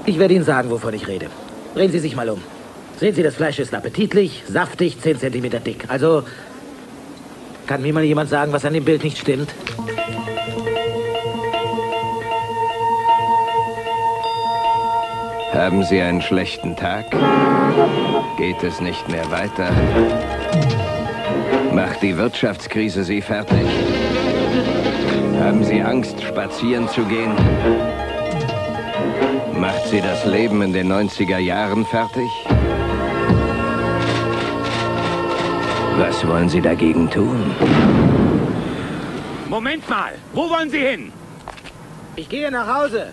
Ich werde Ihnen sagen, wovon ich rede. Drehen Sie sich mal um. Sehen Sie, das Fleisch ist appetitlich, saftig, 10 Zentimeter dick. Also, kann mir mal jemand sagen, was an dem Bild nicht stimmt? Haben Sie einen schlechten Tag? Geht es nicht mehr weiter? Macht die Wirtschaftskrise Sie fertig? Haben Sie Angst, spazieren zu gehen? Macht Sie das Leben in den 90er Jahren fertig? Was wollen Sie dagegen tun? Moment mal, wo wollen Sie hin? Ich gehe nach Hause.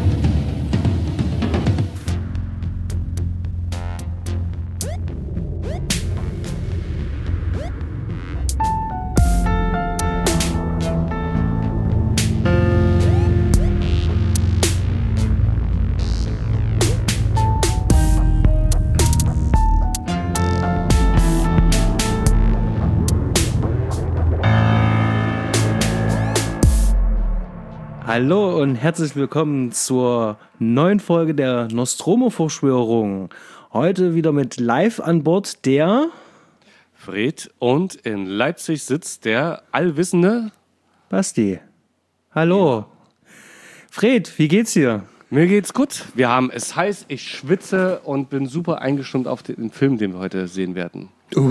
Hallo und herzlich willkommen zur neuen Folge der Nostromo-Verschwörung. Heute wieder mit live an Bord der Fred und in Leipzig sitzt der allwissende Basti. Hallo. Ja. Fred, wie geht's dir? Mir geht's gut. Wir haben es heiß, ich schwitze und bin super eingestimmt auf den Film, den wir heute sehen werden.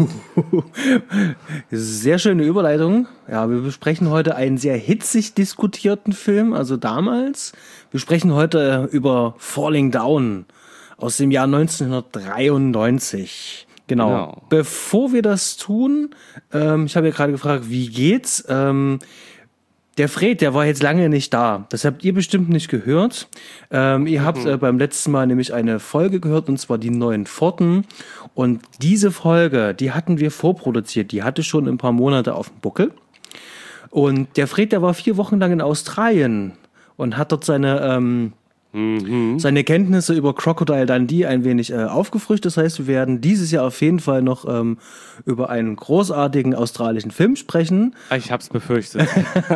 Sehr schöne Überleitung. Ja, wir besprechen heute einen sehr hitzig diskutierten Film, also damals. Wir sprechen heute über Falling Down aus dem Jahr 1993. Genau. Bevor wir das tun, ich habe ja gerade gefragt, wie geht's? Der Fred, der war jetzt lange nicht da. Das habt ihr bestimmt nicht gehört. Ihr habt beim letzten Mal nämlich eine Folge gehört, und zwar die neuen Pforten. Und diese Folge, die hatten wir vorproduziert. Die hatte schon ein paar Monate auf dem Buckel. Und der Fred, der war 4 Wochen lang in Australien und hat dort seine Kenntnisse über Crocodile Dundee ein wenig aufgefrischt. Das heißt, wir werden dieses Jahr auf jeden Fall noch über einen großartigen australischen Film sprechen. Ich hab's befürchtet.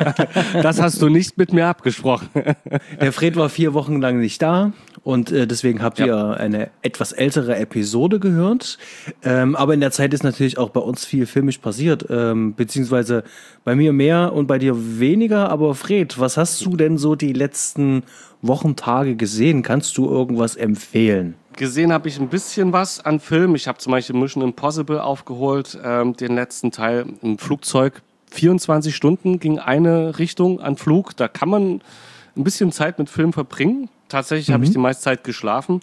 Das hast du nicht mit mir abgesprochen. Der Fred war 4 Wochen lang nicht da und deswegen habt ihr eine etwas ältere Episode gehört. Aber in der Zeit ist natürlich auch bei uns viel filmisch passiert, beziehungsweise bei mir mehr und bei dir weniger. Aber Fred, was hast du denn so die letzten Wochen, Tage gesehen? Kannst du irgendwas empfehlen? Gesehen habe ich ein bisschen was an Filmen. Ich habe zum Beispiel Mission Impossible aufgeholt, den letzten Teil im Flugzeug. 24 Stunden ging eine Richtung an Flug. Da kann man ein bisschen Zeit mit Film verbringen. Tatsächlich habe ich die meiste Zeit geschlafen.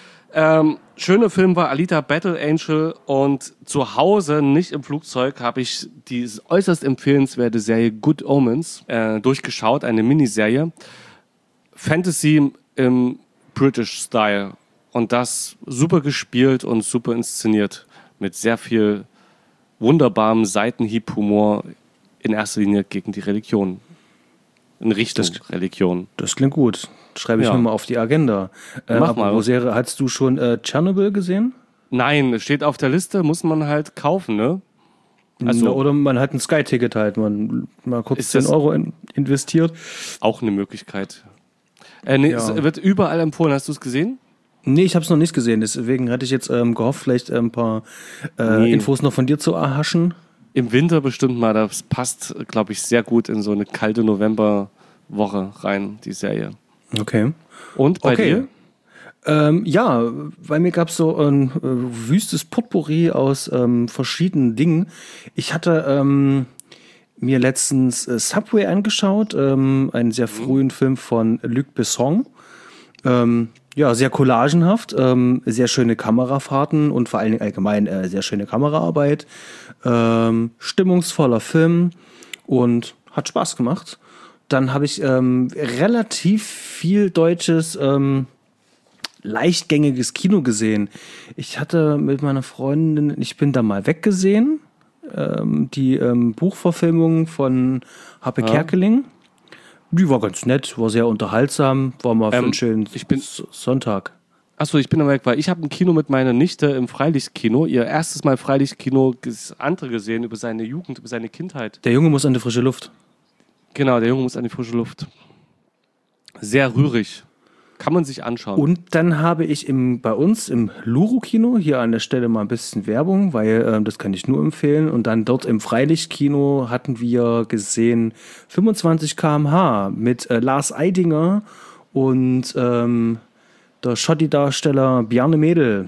Schöner Film war Alita Battle Angel, und zu Hause, nicht im Flugzeug, habe ich die äußerst empfehlenswerte Serie Good Omens durchgeschaut, eine Miniserie. Fantasy im British Style, und das super gespielt und super inszeniert mit sehr viel wunderbarem Seitenhieb-Humor, in erster Linie gegen die Religion, in Richtung Religion. Das klingt gut. Schreibe ich mir mal auf die Agenda. Mach mal. Serie, hast du schon Chernobyl gesehen? Nein, es steht auf der Liste, muss man halt kaufen, ne? Also, oder man hat ein Sky-Ticket halt, man mal kurz 10 Euro investiert. Auch eine Möglichkeit. Es wird überall empfohlen. Hast du es gesehen? Nee, ich habe es noch nicht gesehen. Deswegen hatte ich jetzt gehofft, vielleicht ein paar Infos noch von dir zu erhaschen. Im Winter bestimmt mal. Das passt, glaube ich, sehr gut in so eine kalte Novemberwoche rein, die Serie. Okay. Und bei dir? Bei mir gab es so ein wüstes Potpourri aus verschiedenen Dingen. Ich hatte mir letztens Subway angeschaut, einen sehr frühen Film von Luc Besson. Sehr collagenhaft, sehr schöne Kamerafahrten und vor allen Dingen allgemein sehr schöne Kameraarbeit. Stimmungsvoller Film und hat Spaß gemacht. Dann habe ich relativ viel deutsches, leichtgängiges Kino gesehen. Ich hatte mit meiner Freundin Ich bin da mal weg gesehen. Die Buchverfilmung von Happe Kerkeling. Die war ganz nett, war sehr unterhaltsam, war mal für einen schönen Sonntag. Achso, ich bin aber weg, weil ich habe ein Kino mit meiner Nichte im Freilichtkino, ihr erstes Mal Freilichtkino andere gesehen, über seine Jugend, über seine Kindheit. Der Junge muss an die frische Luft. Genau, der Junge muss an die frische Luft. Sehr rührig. Kann man sich anschauen. Und dann habe ich bei uns im Luro-Kino, hier an der Stelle mal ein bisschen Werbung, weil das kann ich nur empfehlen. Und dann dort im Freilichtkino hatten wir gesehen 25 km/h mit Lars Eidinger und der Schotti-Darsteller Bjarne Mädel.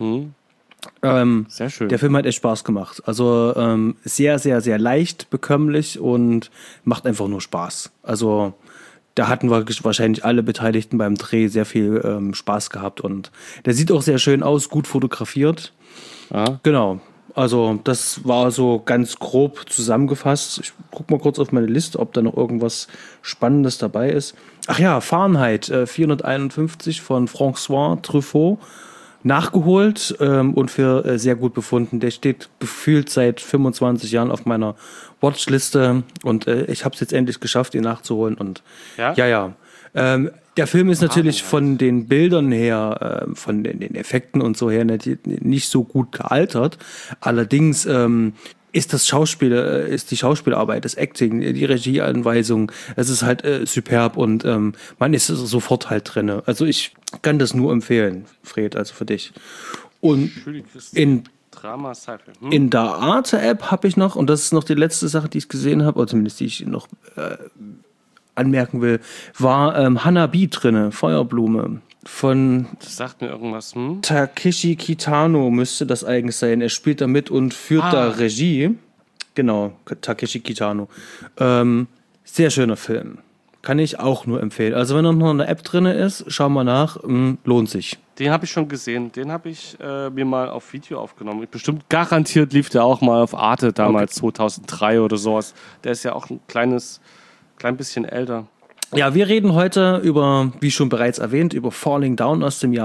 Sehr schön. Der Film hat echt Spaß gemacht. Also sehr, sehr, sehr leicht, bekömmlich und macht einfach nur Spaß. Also da hatten wir wahrscheinlich alle Beteiligten beim Dreh sehr viel Spaß gehabt. Und der sieht auch sehr schön aus, gut fotografiert. Ja. Genau. Also das war so ganz grob zusammengefasst. Ich gucke mal kurz auf meine Liste, ob da noch irgendwas Spannendes dabei ist. Ach ja, Fahrenheit 451 von François Truffaut. Nachgeholt und für sehr gut befunden. Der steht gefühlt seit 25 Jahren auf meiner Watchliste und ich habe es jetzt endlich geschafft, ihn nachzuholen. Und ja. Der Film ist natürlich von den Bildern her, von den Effekten und so her nicht so gut gealtert. Allerdings ist die Schauspielarbeit, das Acting, die Regieanweisung, es ist halt superb und man ist sofort halt drin. Also ich kann das nur empfehlen, Fred, also für dich. Und in der Arte-App habe ich noch, und das ist noch die letzte Sache, die ich gesehen habe, oder zumindest die ich noch anmerken will, war Hanabi drinne, Feuerblume. Das sagt mir irgendwas. Takeshi Kitano müsste das eigentlich sein. Er spielt da mit und führt da Regie. Genau, Takeshi Kitano. Sehr schöner Film. Kann ich auch nur empfehlen. Also wenn noch eine App drin ist, schau mal nach. Lohnt sich. Den habe ich schon gesehen. Den habe ich mir mal auf Video aufgenommen. Bestimmt garantiert lief der auch mal auf Arte damals, 2003 oder sowas. Der ist ja auch ein klein bisschen älter. Ja, wir reden heute über, wie schon bereits erwähnt, über Falling Down aus dem Jahr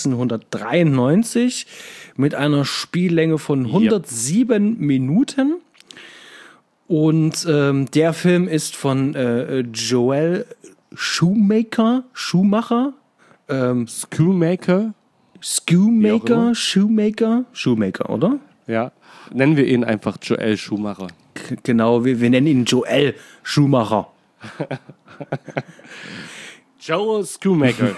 1993 mit einer Spiellänge von 107 Minuten. Und der Film ist von Joel Schumacher, oder? Ja, nennen wir ihn einfach Joel Schumacher. Genau, wir nennen ihn Joel Schumacher. Joel Schumacher.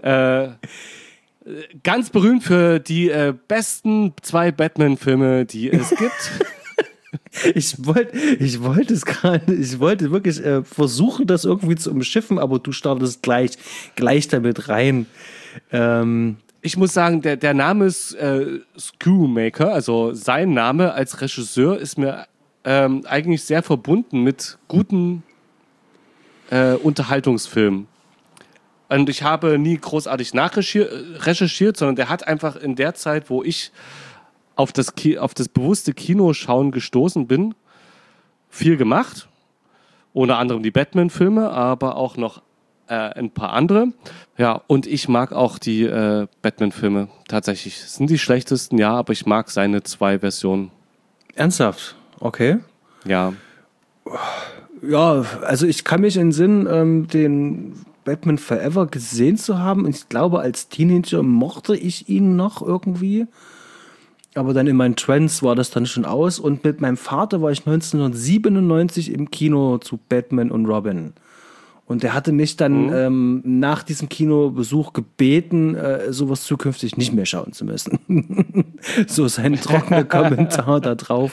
Ganz berühmt für die besten 2 Batman-Filme, die es gibt. Ich wollte wirklich versuchen, das irgendwie zu umschiffen, aber du startest gleich damit rein. Ich muss sagen, der Name ist Schumacher, also sein Name als Regisseur ist mir eigentlich sehr verbunden mit guten Unterhaltungsfilmen. Und ich habe nie großartig nachrecherchiert, sondern der hat einfach in der Zeit, wo ich auf das bewusste Kinoschauen gestoßen bin, viel gemacht. Unter anderem die Batman-Filme, aber auch noch ein paar andere. Ja, und ich mag auch die Batman-Filme tatsächlich. Es sind die schlechtesten, ja, aber ich mag seine 2 Versionen. Ernsthaft? Okay. Ja. Ja, also ich kann mich entsinnen, den Batman Forever gesehen zu haben. Ich glaube, als Teenager mochte ich ihn noch irgendwie. Aber dann in meinen Trends war das dann schon aus. Und mit meinem Vater war ich 1997 im Kino zu Batman und Robin. Und der hatte mich dann nach diesem Kinobesuch gebeten, sowas zukünftig nicht mehr schauen zu müssen. So sein trockener Kommentar da drauf.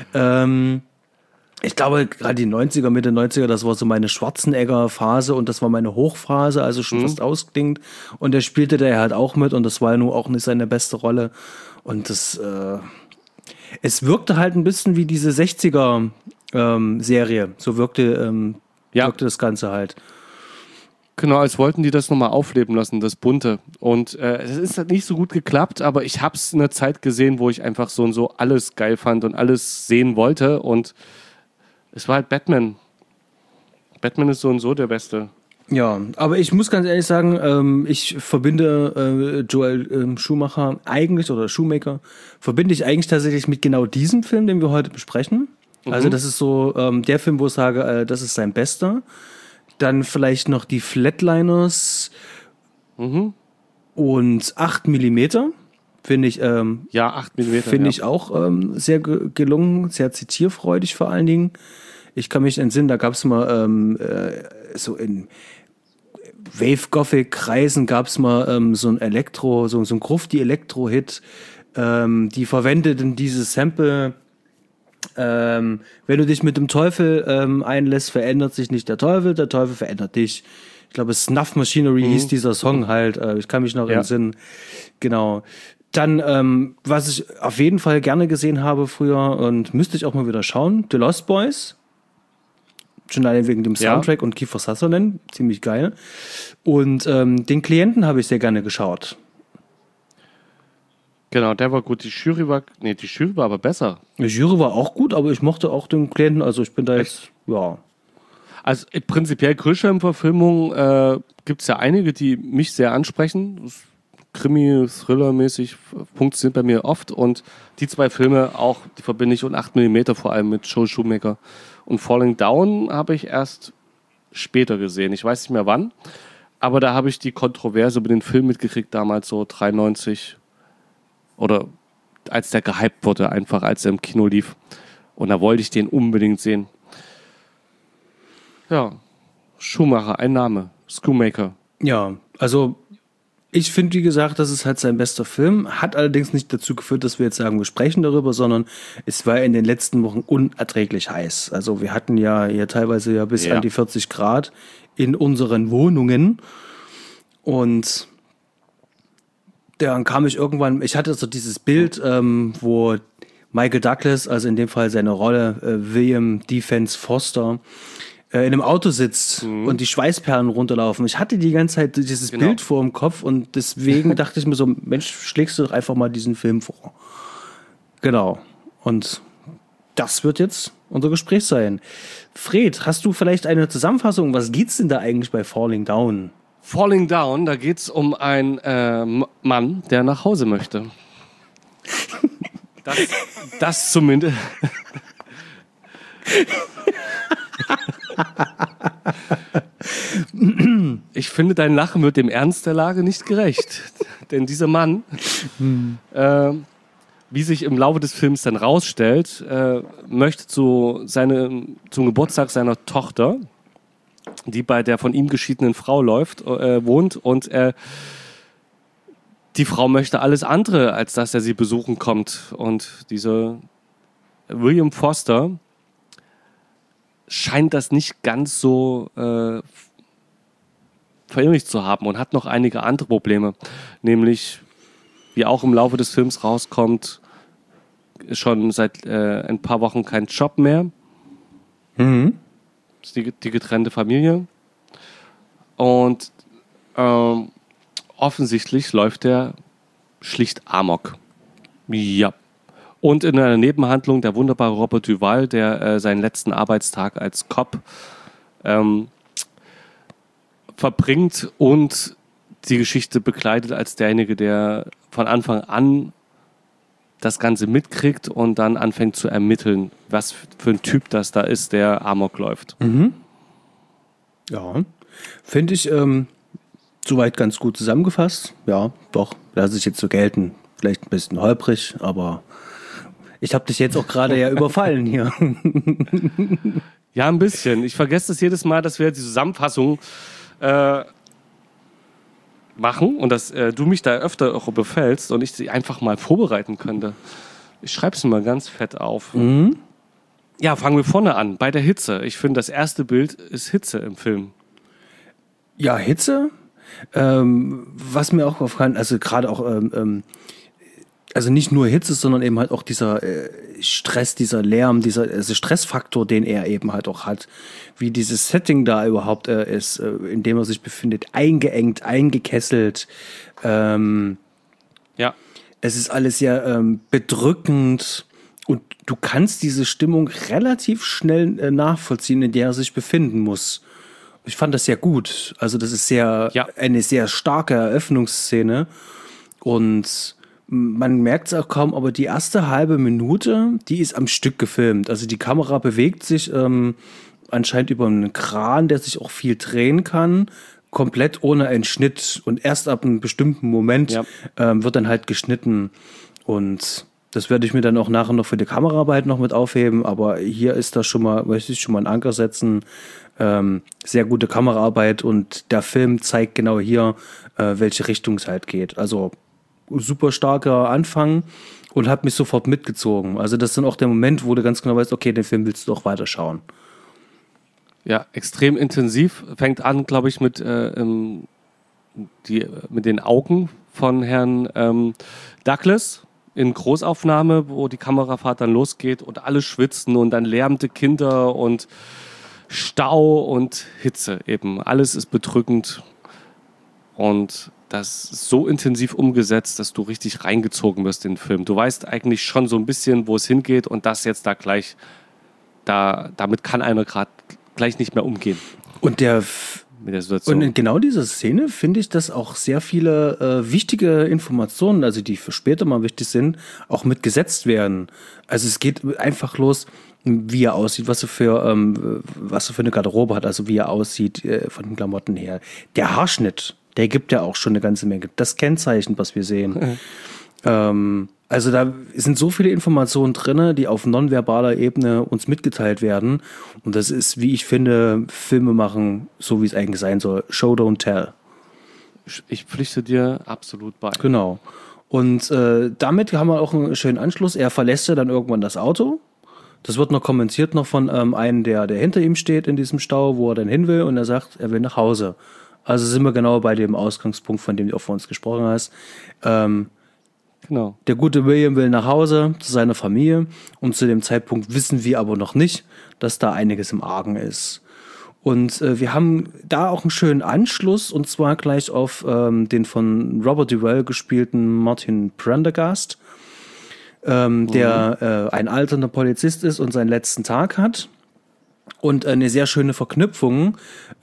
Ich glaube, gerade die 90er, Mitte 90er, das war so meine Schwarzenegger-Phase und das war meine Hochphase, also schon fast ausklingt. Und der spielte da halt auch mit und das war ja nun auch nicht seine beste Rolle. Und es wirkte halt ein bisschen wie diese 60er-Serie. So wirkte das Ganze halt. Genau, als wollten die das nochmal aufleben lassen, das Bunte. Und es ist halt nicht so gut geklappt, aber ich habe es in einer Zeit gesehen, wo ich einfach so und so alles geil fand und alles sehen wollte. Und es war halt Batman. Batman ist so und so der Beste. Ja, aber ich muss ganz ehrlich sagen, ich verbinde Joel Schumacher verbinde ich eigentlich tatsächlich mit genau diesem Film, den wir heute besprechen. Also das ist so der Film, wo ich sage, das ist sein bester. Dann vielleicht noch die Flatliners und 8 mm. Finde ich, 8 mm. Finde ich auch sehr gelungen, sehr zitierfreudig vor allen Dingen. Ich kann mich entsinnen, da gab es mal so in Wave-Gothic-Kreisen gab es mal so ein so ein Grufti-Elektro-Hit, die verwendeten dieses Sample. Wenn du dich mit dem Teufel einlässt, verändert sich nicht der Teufel verändert dich. Ich glaube, Snuff Machinery hieß dieser Song halt. Ich kann mich noch entsinnen. Genau. Dann, was ich auf jeden Fall gerne gesehen habe früher und müsste ich auch mal wieder schauen, The Lost Boys. Schon allein wegen dem Soundtrack und Kiefer Sutherland. Ziemlich geil. Und den Klienten habe ich sehr gerne geschaut. Genau, der war gut. Die Jury war aber besser. Die Jury war auch gut, aber ich mochte auch den Klienten. Also ich bin da jetzt, ja. Also prinzipiell Grisham-Verfilmungen gibt es ja einige, die mich sehr ansprechen. Krimi, Thriller-mäßig funktioniert bei mir oft. Und die 2 Filme auch, die verbinde ich und 8mm vor allem mit Joel Schumacher. Und Falling Down habe ich erst später gesehen. Ich weiß nicht mehr wann. Aber da habe ich die Kontroverse über den Film mitgekriegt, damals so 93. Oder als der gehypt wurde, einfach als er im Kino lief. Und da wollte ich den unbedingt sehen. Ja, Schumacher, ein Name. Schumacher. Ja, also ich finde, wie gesagt, das ist halt sein bester Film. Hat allerdings nicht dazu geführt, dass wir jetzt sagen, wir sprechen darüber, sondern es war in den letzten Wochen unerträglich heiß. Also wir hatten ja hier teilweise bis an die 40 Grad in unseren Wohnungen. Und dann kam ich irgendwann, ich hatte so dieses Bild, wo Michael Douglas, also in dem Fall seine Rolle, William Defense Foster, in einem Auto sitzt und die Schweißperlen runterlaufen. Ich hatte die ganze Zeit dieses Bild vor dem Kopf und deswegen dachte ich mir so, Mensch, schlägst du doch einfach mal diesen Film vor. Genau. Und das wird jetzt unser Gespräch sein. Fred, hast du vielleicht eine Zusammenfassung? Was geht's denn da eigentlich bei Falling Down? Falling Down, da geht's um einen Mann, der nach Hause möchte. Das zumindest. Ich finde, dein Lachen wird dem Ernst der Lage nicht gerecht. Denn dieser Mann, wie sich im Laufe des Films dann rausstellt, möchte zum Geburtstag seiner Tochter, die bei der von ihm geschiedenen Frau wohnt, und die Frau möchte alles andere, als dass er sie besuchen kommt. Und dieser William Foster scheint das nicht ganz so verinnerlicht zu haben und hat noch einige andere Probleme. Nämlich, wie auch im Laufe des Films rauskommt, schon seit ein paar Wochen kein Job mehr. Mhm. Das ist die getrennte Familie. Und offensichtlich läuft er schlicht amok. Ja. Und in einer Nebenhandlung der wunderbare Robert Duvall, der seinen letzten Arbeitstag als Cop verbringt und die Geschichte begleitet als derjenige, der von Anfang an das Ganze mitkriegt und dann anfängt zu ermitteln, was für ein Typ das da ist, der amok läuft. Mhm. Ja, finde ich soweit ganz gut zusammengefasst. Ja, doch, lasse ich jetzt so gelten. Vielleicht ein bisschen holprig, aber ich habe dich jetzt auch gerade ja überfallen hier. Ja, ein bisschen. Ich vergesse das jedes Mal, dass wir die Zusammenfassung machen und dass du mich da öfter auch überfällst und ich sie einfach mal vorbereiten könnte. Ich schreibe es mal ganz fett auf. Mhm. Ja, fangen wir vorne an, bei der Hitze. Ich finde, das erste Bild ist Hitze im Film. Ja, Hitze. Was mir auch aufgefallen, also gerade auch, also nicht nur Hitze, sondern eben halt auch dieser Stress, dieser Lärm, dieser Stressfaktor, den er eben halt auch hat, wie dieses Setting da überhaupt ist, in dem er sich befindet, eingeengt, eingekesselt. Ja. Es ist alles sehr bedrückend und du kannst diese Stimmung relativ schnell nachvollziehen, in der er sich befinden muss. Ich fand das sehr gut. Also das ist eine sehr starke Eröffnungsszene und man merkt es auch kaum, aber die erste halbe Minute, die ist am Stück gefilmt. Also die Kamera bewegt sich anscheinend über einen Kran, der sich auch viel drehen kann, komplett ohne einen Schnitt. Und erst ab einem bestimmten Moment wird dann halt geschnitten. Und das werde ich mir dann auch nachher noch für die Kameraarbeit noch mit aufheben. Aber hier ist das möchte ich schon mal einen Anker setzen. Sehr gute Kameraarbeit und der Film zeigt genau hier, welche Richtung es halt geht. Also super starker Anfang und hat mich sofort mitgezogen. Also das ist dann auch der Moment, wo du ganz genau weißt, okay, den Film willst du auch weiterschauen. Ja, extrem intensiv. Fängt an, glaube ich, mit den Augen von Herrn Douglas in Großaufnahme, wo die Kamerafahrt dann losgeht und alle schwitzen und dann lärmende Kinder und Stau und Hitze eben. Alles ist bedrückend und das ist so intensiv umgesetzt, dass du richtig reingezogen wirst in den Film. Du weißt eigentlich schon so ein bisschen, wo es hingeht und das jetzt da gleich, damit kann einer gerade gleich nicht mehr umgehen. Und mit der Situation. Und in genau dieser Szene finde ich, dass auch sehr viele wichtige Informationen, also die für später mal wichtig sind, auch mitgesetzt werden. Also es geht einfach los, wie er aussieht, was er für eine Garderobe hat, also wie er aussieht von den Klamotten her. Der Haarschnitt, der gibt ja auch schon eine ganze Menge. Das Kennzeichen, was wir sehen. Also da sind so viele Informationen drin, die auf nonverbaler Ebene uns mitgeteilt werden. Und das ist, wie ich finde, Filme machen, so wie es eigentlich sein soll. Show, don't tell. Ich pflichte dir absolut bei. Genau. Und damit haben wir auch einen schönen Anschluss. Er verlässt ja dann irgendwann das Auto. Das wird noch kommentiert noch von einem, der hinter ihm steht in diesem Stau, wo er dann hin will. Und er sagt, er will nach Hause. Also sind wir genau bei dem Ausgangspunkt, von dem du auch vor uns gesprochen hast. Genau. Der gute William will nach Hause zu seiner Familie und zu dem Zeitpunkt wissen wir aber noch nicht, dass da einiges im Argen ist. Und wir haben da auch einen schönen Anschluss und zwar gleich auf den von Robert Duvall gespielten Martin Prendergast, der ein alternder Polizist ist und seinen letzten Tag hat. Und eine sehr schöne Verknüpfung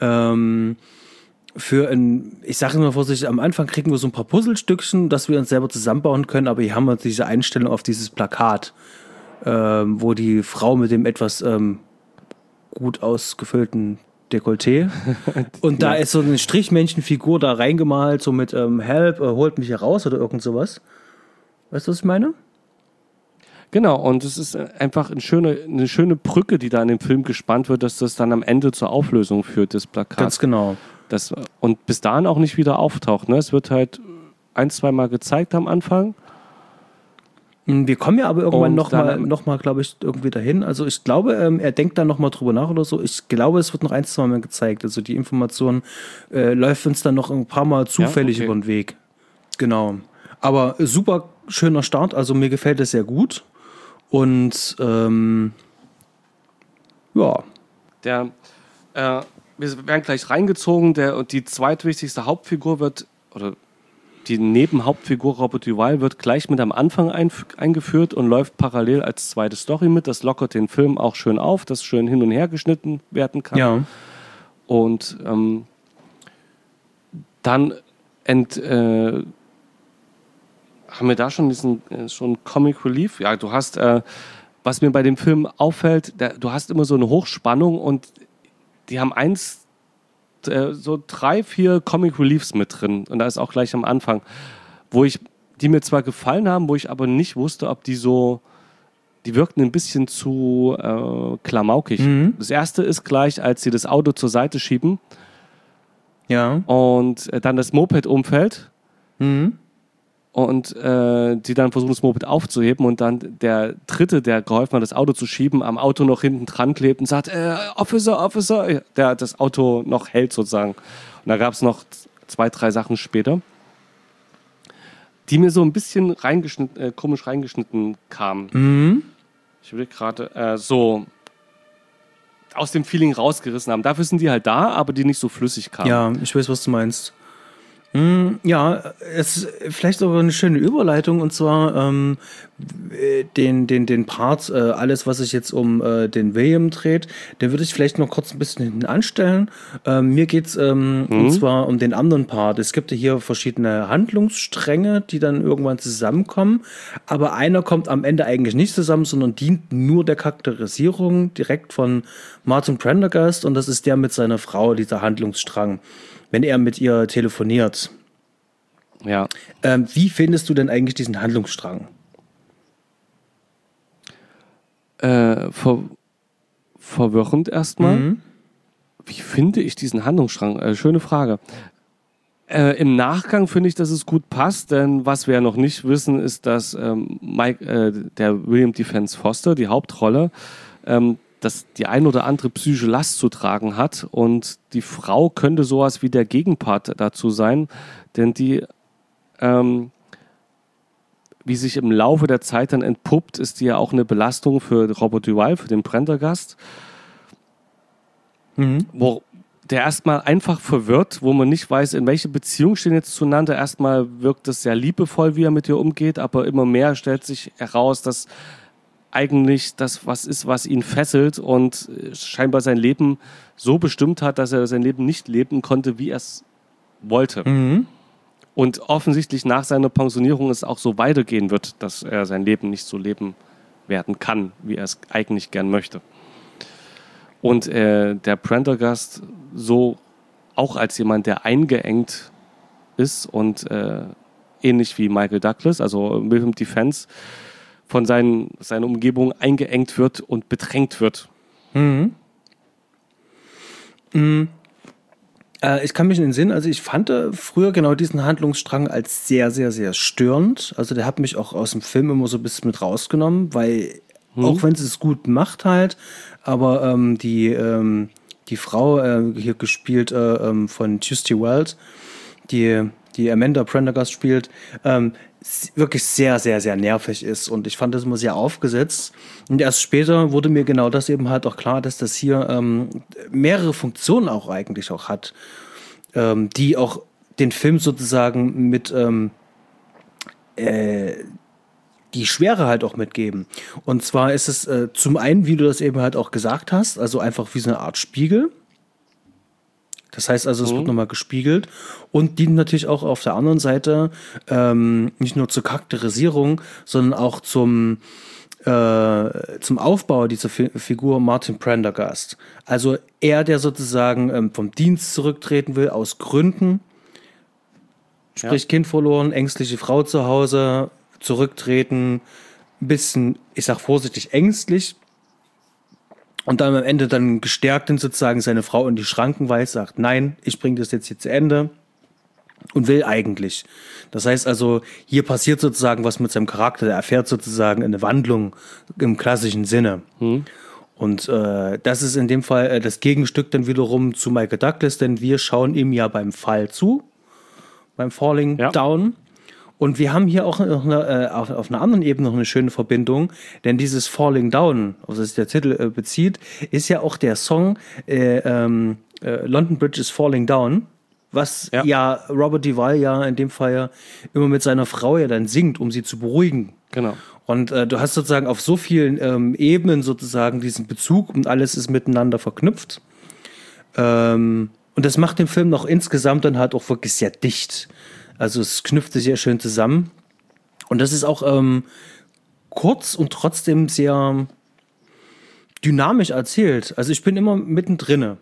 ich sage immer vorsichtig, am Anfang kriegen wir so ein paar Puzzlestückchen, dass wir uns selber zusammenbauen können, aber hier haben wir diese Einstellung auf dieses Plakat, wo die Frau mit dem etwas gut ausgefüllten Dekolleté und da ist so eine Strichmännchenfigur da reingemalt, so mit Help, holt mich hier raus oder irgend sowas. Weißt du, was ich meine? Genau, und es ist einfach eine schöne Brücke, die da in dem Film gespannt wird, dass das dann am Ende zur Auflösung führt, das Plakat. Ganz genau. Und bis dahin auch nicht wieder auftaucht. Ne? Es wird halt 1-2 Mal gezeigt am Anfang. Wir kommen ja aber irgendwann noch mal, glaube ich, irgendwie dahin. Also ich glaube, er denkt da noch mal drüber nach oder so. Ich glaube, es wird noch 1-2 Mal gezeigt. Also die Information läuft uns dann noch ein paar Mal zufällig über den Weg. Genau. Aber super schöner Start. Also mir gefällt es sehr gut. Und ja. Wir werden gleich reingezogen, die zweitwichtigste Hauptfigur oder die Nebenhauptfigur Robert Duvall wird gleich mit am Anfang eingeführt und läuft parallel als zweite Story mit. Das lockert den Film auch schön auf, dass schön hin und her geschnitten werden kann. Ja. Und dann haben wir da schon schon Comic Relief. Ja, du hast, was mir bei dem Film auffällt, du hast immer so eine Hochspannung und die haben so 3-4 Comic Reliefs mit drin. Und da ist auch gleich am Anfang, die mir zwar gefallen haben, wo ich aber nicht wusste, ob die wirkten ein bisschen zu klamaukig. Mhm. Das erste ist gleich, als sie das Auto zur Seite schieben. Ja. Und dann das Moped umfällt. Mhm. Und die dann versuchen, das Moped aufzuheben und dann der Dritte, der geholfen hat, das Auto zu schieben, am Auto noch hinten dran klebt und sagt, Officer, der das Auto noch hält sozusagen. Und da gab es noch 2-3 Sachen später, die mir so ein bisschen komisch reingeschnitten kamen. Mhm. Ich will gerade so aus dem Feeling rausgerissen haben. Dafür sind die halt da, aber die nicht so flüssig kamen. Ja, ich weiß, was du meinst. Ja, es ist vielleicht sogar eine schöne Überleitung und zwar den Part, alles was sich jetzt um den William dreht, den würde ich vielleicht noch kurz ein bisschen hinten anstellen. Mir geht's und zwar um den anderen Part. Es gibt ja hier verschiedene Handlungsstränge, die dann irgendwann zusammenkommen, aber einer kommt am Ende eigentlich nicht zusammen, sondern dient nur der Charakterisierung direkt von Martin Prendergast und das ist der mit seiner Frau, dieser Handlungsstrang. Wenn er mit ihr telefoniert. Ja. Wie findest du denn eigentlich diesen Handlungsstrang? Verwirrend erstmal. Wie finde ich diesen Handlungsstrang? Schöne Frage. Im Nachgang finde ich, dass es gut passt, denn was wir ja noch nicht wissen, ist, dass der William Defence Foster, die Hauptrolle, dass die ein oder andere psychische Last zu tragen hat und die Frau könnte sowas wie der Gegenpart dazu sein, denn die, wie sich im Laufe der Zeit dann entpuppt, ist die ja auch eine Belastung für Robert Duvall, für den Prendergast, wo der erstmal einfach verwirrt, wo man nicht weiß, in welche Beziehung stehen jetzt zueinander. Erstmal wirkt es sehr liebevoll, wie er mit ihr umgeht, aber immer mehr stellt sich heraus, dass eigentlich das was ist, was ihn fesselt und scheinbar sein Leben so bestimmt hat, dass er sein Leben nicht leben konnte, wie er es wollte. Und offensichtlich nach seiner Pensionierung es auch so weitergehen wird, dass er sein Leben nicht so leben werden kann, wie er es eigentlich gern möchte. Und der Prendergast so auch als jemand, der eingeengt ist und ähnlich wie Michael Douglas, also William Defence, von seiner Umgebung eingeengt wird und bedrängt wird. Ich kann mich in den Sinn, also ich fand früher genau diesen Handlungsstrang als sehr, sehr, sehr störend. Also der hat mich auch aus dem Film immer so ein bisschen mit rausgenommen, weil auch wenn sie es gut macht halt, aber die Frau, hier gespielt von Tuesday Weld, die Amanda Prendergast spielt, wirklich sehr, sehr, sehr nervig ist. Und ich fand das immer sehr aufgesetzt. Und erst später wurde mir genau das eben halt auch klar, dass das hier mehrere Funktionen auch eigentlich auch hat, die auch den Film sozusagen mit die Schwere halt auch mitgeben. Und zwar ist es zum einen, wie du das eben halt auch gesagt hast, also einfach wie so eine Art Spiegel. Das heißt also, es wird nochmal gespiegelt und dient natürlich auch auf der anderen Seite nicht nur zur Charakterisierung, sondern auch zum Aufbau dieser Figur Martin Prendergast. Also er, der sozusagen vom Dienst zurücktreten will, aus Gründen, sprich Kind verloren, ängstliche Frau zu Hause, zurücktreten, ein bisschen, ich sag vorsichtig, ängstlich. Und dann am Ende dann gestärkt sozusagen seine Frau in die Schranken weist, sagt, nein, ich bringe das jetzt hier zu Ende und will eigentlich. Das heißt also, hier passiert sozusagen was mit seinem Charakter, der erfährt sozusagen eine Wandlung im klassischen Sinne. Und das ist in dem Fall das Gegenstück dann wiederum zu Michael Douglas, denn wir schauen ihm ja beim Fall zu, beim Falling Down. Und wir haben hier auch noch auf einer anderen Ebene noch eine schöne Verbindung, denn dieses Falling Down, auf das sich der Titel bezieht, ist ja auch der Song London Bridge is Falling Down, was ja Robert Duvall ja in dem Fall ja immer mit seiner Frau ja dann singt, um sie zu beruhigen. Genau. Und du hast sozusagen auf so vielen Ebenen sozusagen diesen Bezug und alles ist miteinander verknüpft. Und das macht den Film noch insgesamt dann halt auch wirklich sehr dicht. Also es knüpft sich sehr schön zusammen. Und das ist auch kurz und trotzdem sehr dynamisch erzählt. Also ich bin immer mittendrin.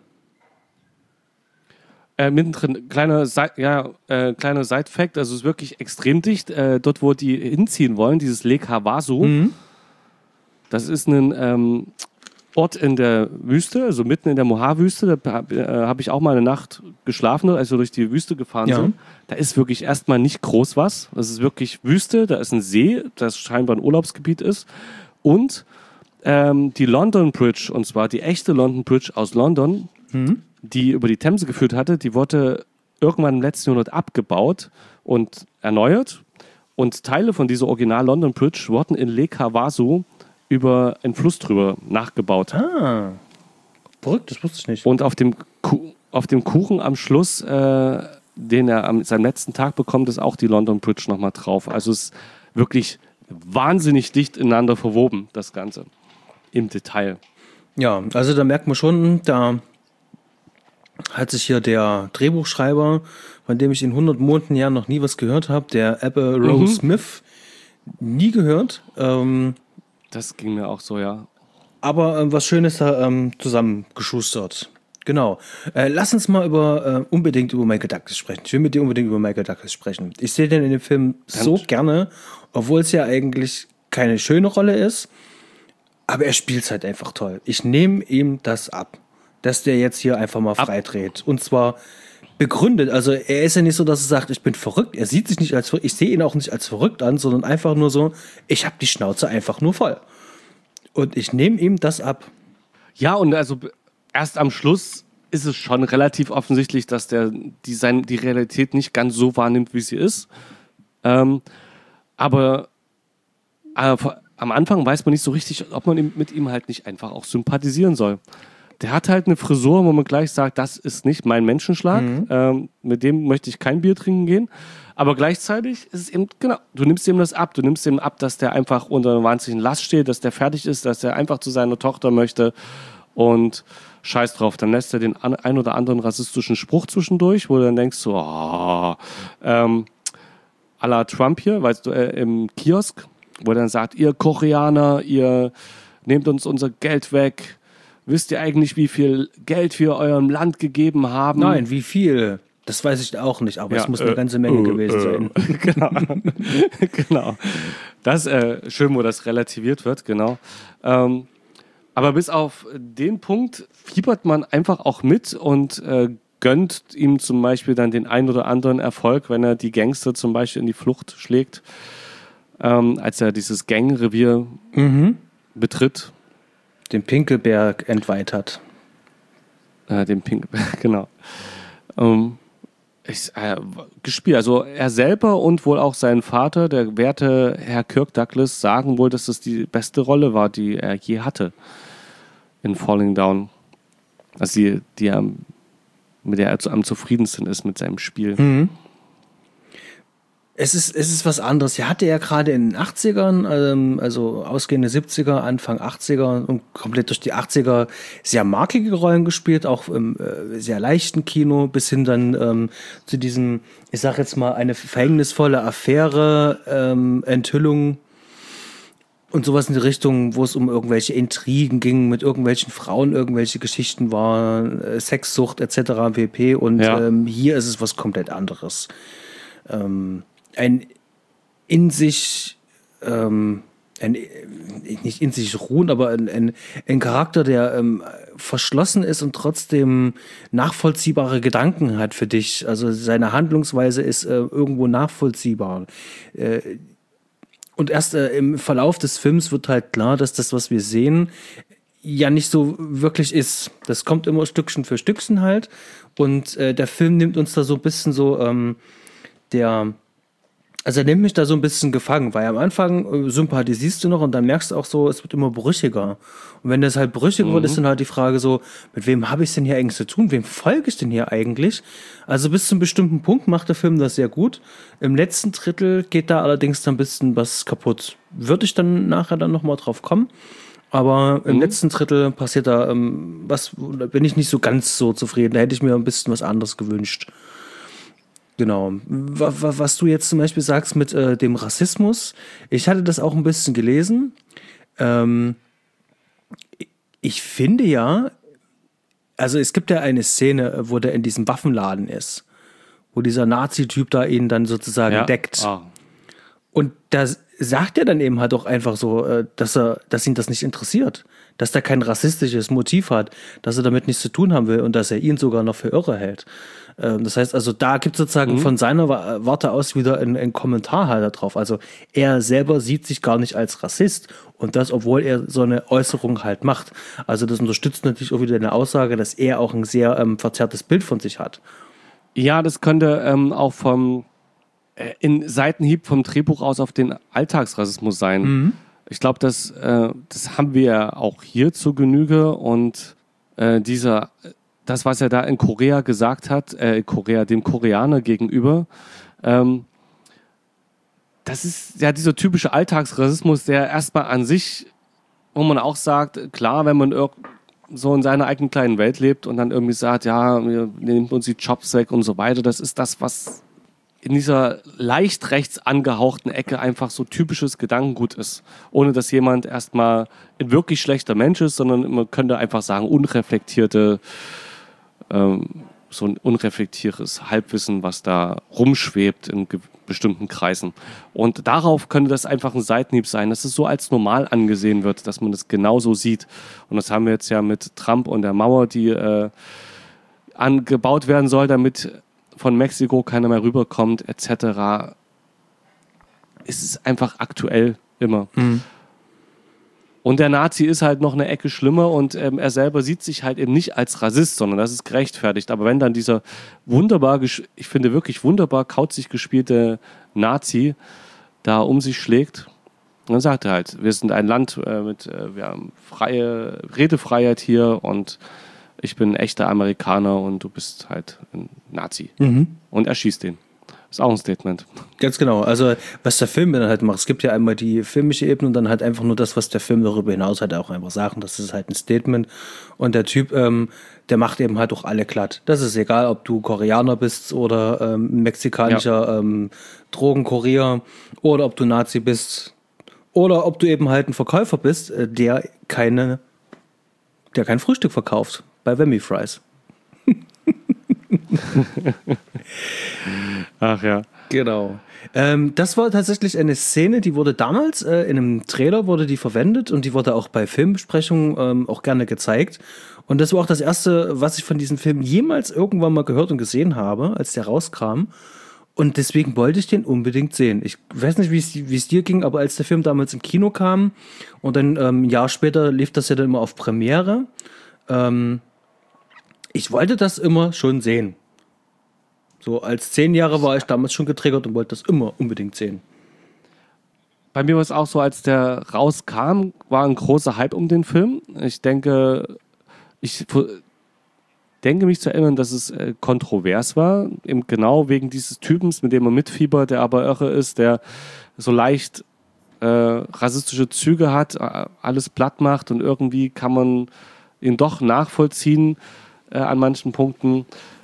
Kleiner Side-Fact, also es ist wirklich extrem dicht. Dort, wo die hinziehen wollen, dieses Lake Havasu, das ist ein Ort in der Wüste, also mitten in der Mojave-Wüste. Da habe ich auch mal eine Nacht geschlafen, als wir durch die Wüste gefahren sind. Da ist wirklich erstmal nicht groß was. Das ist wirklich Wüste, da ist ein See, das scheinbar ein Urlaubsgebiet ist. Und die London Bridge, und zwar die echte London Bridge aus London, die über die Themse geführt hatte, die wurde irgendwann im letzten Jahrhundert abgebaut und erneuert. Und Teile von dieser Original London Bridge wurden in Lake Havasu über einen Fluss drüber nachgebaut. Verrückt, das wusste ich nicht. Und auf dem Kuchen am Schluss, den er an seinem letzten Tag bekommt, ist auch die London Bridge nochmal drauf. Also es ist wirklich wahnsinnig dicht ineinander verwoben, das Ganze. Im Detail. Ja, also da merkt man schon, da hat sich hier der Drehbuchschreiber, von dem ich in 100 Monaten ja noch nie was gehört habe, der Abba Rose Smith, nie gehört. Das ging mir auch so, ja. Aber was Schönes da zusammengeschustert. Genau. Lass uns mal unbedingt über Michael Douglas sprechen. Ich will mit dir unbedingt über Michael Douglas sprechen. Ich sehe den in dem Film so gerne, obwohl es ja eigentlich keine schöne Rolle ist. Aber er spielt es halt einfach toll. Ich nehme ihm das ab. dass der jetzt hier einfach mal freidreht. Und zwar begründet. Also er ist ja nicht so, dass er sagt, ich bin verrückt. Er sieht sich nicht als verrückt. Ich sehe ihn auch nicht als verrückt an, sondern einfach nur so, ich habe die Schnauze einfach nur voll. Und ich nehme ihm das ab. Ja, und also erst am Schluss ist es schon relativ offensichtlich, dass der die Realität nicht ganz so wahrnimmt, wie sie ist. Aber am Anfang weiß man nicht so richtig, ob man mit ihm halt nicht einfach auch sympathisieren soll. Der hat halt eine Frisur, wo man gleich sagt, das ist nicht mein Menschenschlag. Mit dem möchte ich kein Bier trinken gehen. Aber gleichzeitig ist es eben, genau, du nimmst ihm das ab. Du nimmst ihm ab, dass der einfach unter einer wahnsinnigen Last steht, dass der fertig ist, dass der einfach zu seiner Tochter möchte. Und scheiß drauf, dann lässt er den ein oder anderen rassistischen Spruch zwischendurch, wo du dann denkst so, à la Trump hier, weißt du, im Kiosk, wo er dann sagt, ihr Koreaner, ihr nehmt uns unser Geld weg. Wisst ihr eigentlich, wie viel Geld wir eurem Land gegeben haben? Nein, wie viel? Das weiß ich auch nicht, aber es muss eine ganze Menge gewesen sein. Genau. Genau. Das ist schön, wo das relativiert wird, genau. Aber bis auf den Punkt fiebert man einfach auch mit und gönnt ihm zum Beispiel dann den ein oder anderen Erfolg, wenn er die Gangster zum Beispiel in die Flucht schlägt, als er dieses Gangrevier betritt. Den Pinkelberg entweiht hat. Den Pinkelberg, genau. Gespielt. Also er selber und wohl auch sein Vater, der werte Herr Kirk Douglas, sagen wohl, dass das die beste Rolle war, die er je hatte in Falling Down. Also mit der er am zufriedensten ist mit seinem Spiel. Es ist was anderes. Er hatte ja gerade in den 80ern, also ausgehende 70er, Anfang 80er und komplett durch die 80er sehr markige Rollen gespielt, auch im sehr leichten Kino, bis hin dann zu diesem, ich sag jetzt mal, eine verhängnisvolle Affäre, Enthüllung und sowas in die Richtung, wo es um irgendwelche Intrigen ging, mit irgendwelchen Frauen, irgendwelche Geschichten waren, Sexsucht etc. pp. Und hier ist es was komplett anderes. Ein in sich, nicht in sich ruhen, aber ein Charakter, der verschlossen ist und trotzdem nachvollziehbare Gedanken hat für dich. Also seine Handlungsweise ist irgendwo nachvollziehbar. Und erst im Verlauf des Films wird halt klar, dass das, was wir sehen, ja nicht so wirklich ist. Das kommt immer Stückchen für Stückchen halt. Und der Film nimmt uns da so ein bisschen so also er nimmt mich da so ein bisschen gefangen, weil am Anfang sympathisierst du noch und dann merkst du auch so, es wird immer brüchiger. Und wenn das halt brüchiger wird, ist dann halt die Frage so, mit wem habe ich es denn hier eigentlich zu tun? Wem folge ich denn hier eigentlich? Also bis zu einem bestimmten Punkt macht der Film das sehr gut. Im letzten Drittel geht da allerdings dann ein bisschen was kaputt. Würde ich dann nachher dann nochmal drauf kommen. Aber im letzten Drittel passiert da da bin ich nicht so ganz so zufrieden. Da hätte ich mir ein bisschen was anderes gewünscht. Genau. Was du jetzt zum Beispiel sagst mit dem Rassismus, ich hatte das auch ein bisschen gelesen. Ich finde ja, also es gibt ja eine Szene, wo der in diesem Waffenladen ist, wo dieser Nazi-Typ da ihn dann sozusagen deckt. Oh. Und da sagt er dann eben halt auch einfach so, dass ihn das nicht interessiert, dass der kein rassistisches Motiv hat, dass er damit nichts zu tun haben will und dass er ihn sogar noch für irre hält. Das heißt also, da gibt es sozusagen von seiner Warte aus wieder ein Kommentar halt da drauf. Also er selber sieht sich gar nicht als Rassist und das, obwohl er so eine Äußerung halt macht. Also das unterstützt natürlich auch wieder eine Aussage, dass er auch ein sehr verzerrtes Bild von sich hat. Ja, das könnte auch in Seitenhieb vom Drehbuch aus auf den Alltagsrassismus sein. Ich glaube, das haben wir ja auch hier zur Genüge und das, was er da in Korea gesagt hat, dem Koreaner gegenüber, das ist ja dieser typische Alltagsrassismus, der erstmal an sich, wo man auch sagt, klar, wenn man so in seiner eigenen kleinen Welt lebt und dann irgendwie sagt, ja, wir nehmen uns die Jobs weg und so weiter, das ist das, was in dieser leicht rechts angehauchten Ecke einfach so typisches Gedankengut ist. Ohne dass jemand erstmal ein wirklich schlechter Mensch ist, sondern man könnte einfach sagen, unreflektierte so ein unreflektiertes Halbwissen, was da rumschwebt in bestimmten Kreisen. Und darauf könnte das einfach ein Seitenhieb sein, dass es so als normal angesehen wird, dass man das genauso sieht. Und das haben wir jetzt ja mit Trump und der Mauer, die angebaut werden soll, damit von Mexiko keiner mehr rüberkommt, etc. Es ist einfach aktuell immer. Mhm. Und der Nazi ist halt noch eine Ecke schlimmer und er selber sieht sich halt eben nicht als Rassist, sondern das ist gerechtfertigt. Aber wenn dann dieser ich finde wirklich wunderbar kauzig gespielte Nazi da um sich schlägt, dann sagt er halt, wir sind ein Land wir haben freie Redefreiheit hier und ich bin ein echter Amerikaner und du bist halt ein Nazi. Mhm. Und er schießt den. Ist auch ein Statement. Ganz genau. Also, was der Film dann halt macht, es gibt ja einmal die filmische Ebene und dann halt einfach nur das, was der Film darüber hinaus halt auch einfach sagen. Das ist halt ein Statement. Und der Typ, der macht eben halt auch alle glatt. Das ist egal, ob du Koreaner bist oder mexikanischer Drogenkurier oder ob du Nazi bist oder ob du eben halt ein Verkäufer bist, der kein Frühstück verkauft bei Vimy Fries. Ach ja. Genau. Das war tatsächlich eine Szene, die wurde damals in einem Trailer wurde die verwendet und die wurde auch bei Filmbesprechungen auch gerne gezeigt. Und das war auch das erste, was ich von diesem Film jemals irgendwann mal gehört und gesehen habe, als der rauskam. Und deswegen wollte ich den unbedingt sehen. Ich weiß nicht, wie es dir ging, aber als der Film damals im Kino kam und dann ein Jahr später lief das ja dann immer auf Premiere, ich wollte das immer schon sehen. So als 10 Jahre war ich damals schon getriggert und wollte das immer unbedingt sehen. Bei mir war es auch so, als der rauskam, war ein großer Hype um den Film. Ich denke mich zu erinnern, dass es kontrovers war, eben genau wegen dieses Typens, mit dem man mitfiebert, der aber irre ist, der so leicht rassistische Züge hat, alles platt macht und irgendwie kann man ihn doch nachvollziehen an manchen Punkten.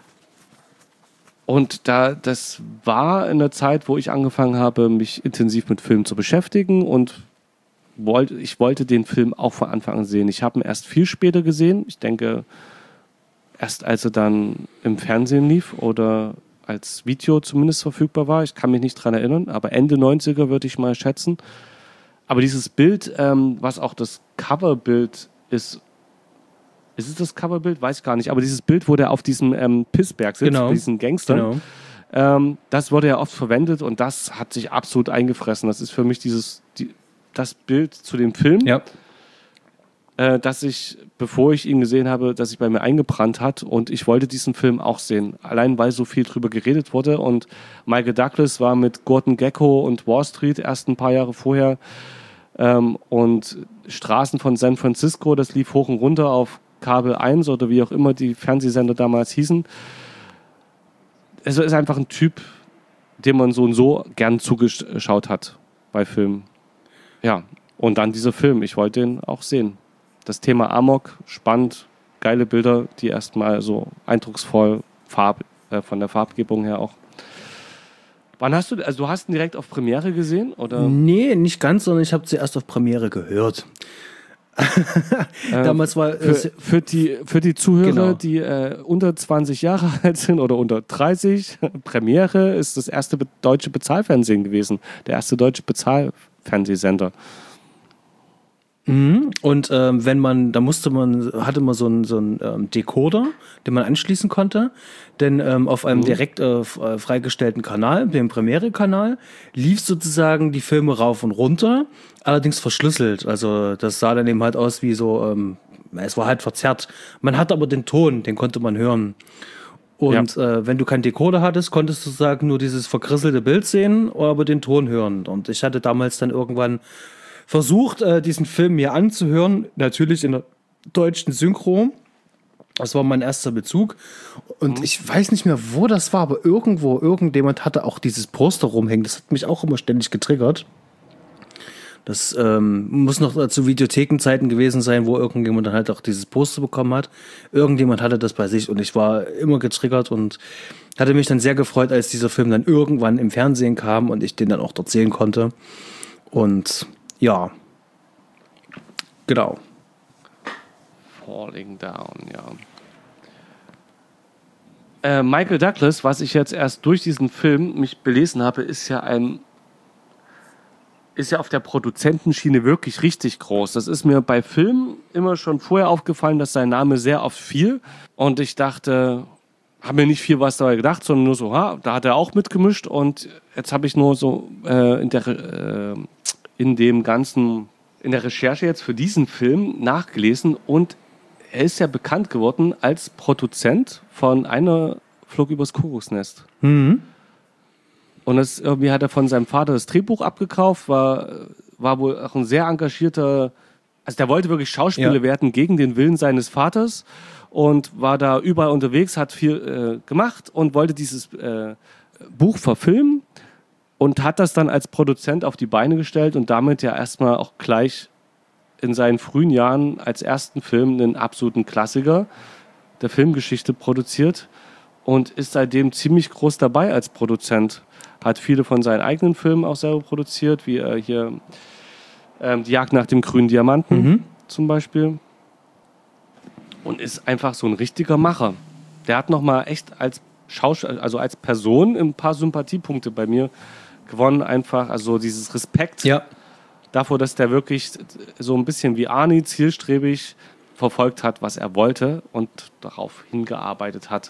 Und das war in der Zeit, wo ich angefangen habe, mich intensiv mit Filmen zu beschäftigen und ich wollte den Film auch von Anfang an sehen. Ich habe ihn erst viel später gesehen. Ich denke, erst als er dann im Fernsehen lief oder als Video zumindest verfügbar war. Ich kann mich nicht dran erinnern, aber Ende 90er würde ich mal schätzen. Aber dieses Bild, was auch das Coverbild ist es das Coverbild? Weiß ich gar nicht. Aber dieses Bild, wo der auf diesem Pissberg sitzt, genau. Diesen Gangster, genau. Das wurde ja oft verwendet und das hat sich absolut eingefressen. Das ist für mich das Bild zu dem Film, dass ich, bevor ich ihn gesehen habe, dass sich bei mir eingebrannt hat und ich wollte diesen Film auch sehen. Allein, weil so viel drüber geredet wurde und Michael Douglas war mit Gordon Gekko und Wall Street erst ein paar Jahre vorher und Straßen von San Francisco, das lief hoch und runter auf Kabel 1 oder wie auch immer die Fernsehsender damals hießen. Es ist einfach ein Typ, dem man so und so gern zugeschaut hat bei Filmen. Ja, und dann dieser Film, ich wollte ihn auch sehen. Das Thema Amok, spannend, geile Bilder, die erstmal so eindrucksvoll von der Farbgebung her auch. Wann hast du hast ihn direkt auf Premiere gesehen? Oder? Nee, nicht ganz, sondern ich habe zuerst auf Premiere gehört. Damals war für die Zuhörer, genau, die unter 20 Jahre alt sind oder unter 30, Premiere ist das erste deutsche Bezahlfernsehen gewesen, der erste deutsche Bezahlfernsehsender. Und hatte man so einen Decoder, den man anschließen konnte, denn auf einem direkt freigestellten Kanal, dem Premiere-Kanal, lief sozusagen die Filme rauf und runter, allerdings verschlüsselt. Also das sah dann eben halt aus wie so, es war halt verzerrt. Man hatte aber den Ton, den konnte man hören. Und wenn du keinen Decoder hattest, konntest du sozusagen nur dieses verkrisselte Bild sehen, aber den Ton hören. Und ich hatte damals dann irgendwann versucht, diesen Film mir anzuhören, natürlich in der deutschen Synchro. Das war mein erster Bezug. Und ich weiß nicht mehr, wo das war, aber irgendjemand hatte auch dieses Poster rumhängen. Das hat mich auch immer ständig getriggert. Das muss noch zu Videothekenzeiten gewesen sein, wo irgendjemand dann halt auch dieses Poster bekommen hat. Irgendjemand hatte das bei sich und ich war immer getriggert und hatte mich dann sehr gefreut, als dieser Film dann irgendwann im Fernsehen kam und ich den dann auch dort sehen konnte. Und ja, genau. Falling Down, Michael Douglas, was ich jetzt erst durch diesen Film mich belesen habe, ist ja auf der Produzentenschiene wirklich richtig groß. Das ist mir bei Filmen immer schon vorher aufgefallen, dass sein Name sehr oft fiel. Und ich dachte, habe mir nicht viel was dabei gedacht, sondern nur so, da hat er auch mitgemischt. Und jetzt habe ich nur so in der Recherche jetzt für diesen Film nachgelesen. Und er ist ja bekannt geworden als Produzent von Einer Flog übers Kuckucksnest. Mhm. Und irgendwie hat er von seinem Vater das Drehbuch abgekauft, war wohl auch ein sehr engagierter, also der wollte wirklich Schauspieler werden gegen den Willen seines Vaters und war da überall unterwegs, hat viel gemacht und wollte dieses Buch verfilmen und hat das dann als Produzent auf die Beine gestellt und damit ja erstmal auch gleich in seinen frühen Jahren als ersten Film einen absoluten Klassiker der Filmgeschichte produziert und ist seitdem ziemlich groß dabei als Produzent. Hat viele von seinen eigenen Filmen auch selber produziert, wie hier Die Jagd nach dem grünen Diamanten zum Beispiel. Und ist einfach so ein richtiger Macher. Der hat nochmal echt als Schauspieler, also als Person ein paar Sympathiepunkte bei mir gewonnen. Einfach, also dieses Respekt davor, dass der wirklich so ein bisschen wie Arnie zielstrebig verfolgt hat, was er wollte und darauf hingearbeitet hat.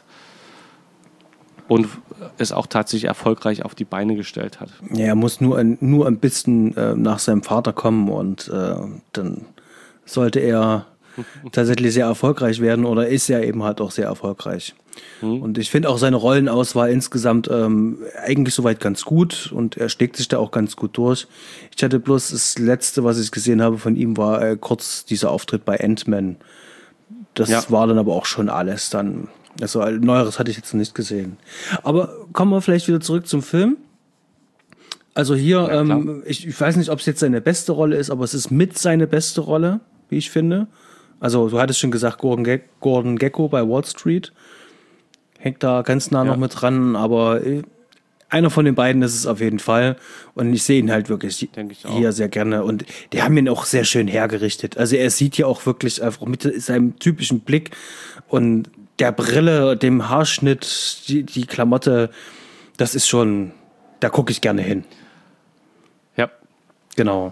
Und es auch tatsächlich erfolgreich auf die Beine gestellt hat. Ja, er muss nur ein bisschen nach seinem Vater kommen und dann sollte er tatsächlich sehr erfolgreich werden oder ist ja eben halt auch sehr erfolgreich. Und ich finde auch seine Rollenauswahl insgesamt eigentlich soweit ganz gut und er schlägt sich da auch ganz gut durch. Ich hatte bloß das Letzte, was ich gesehen habe von ihm, war kurz dieser Auftritt bei Ant-Man. Das war dann aber auch schon alles dann. Also Neueres hatte ich jetzt noch nicht gesehen. Aber kommen wir vielleicht wieder zurück zum Film. Also hier, ich weiß nicht, ob es jetzt seine beste Rolle ist, aber es ist mit seine beste Rolle, wie ich finde. Also du hattest schon gesagt, Gordon Gekko bei Wall Street. Hängt da ganz nah noch mit dran, aber einer von den beiden ist es auf jeden Fall. Und ich sehe ihn halt wirklich hier sehr gerne. Und die haben ihn auch sehr schön hergerichtet. Also er sieht ja auch wirklich einfach mit seinem typischen Blick und der Brille, dem Haarschnitt, die Klamotte, das ist schon, da gucke ich gerne hin. Ja. Genau.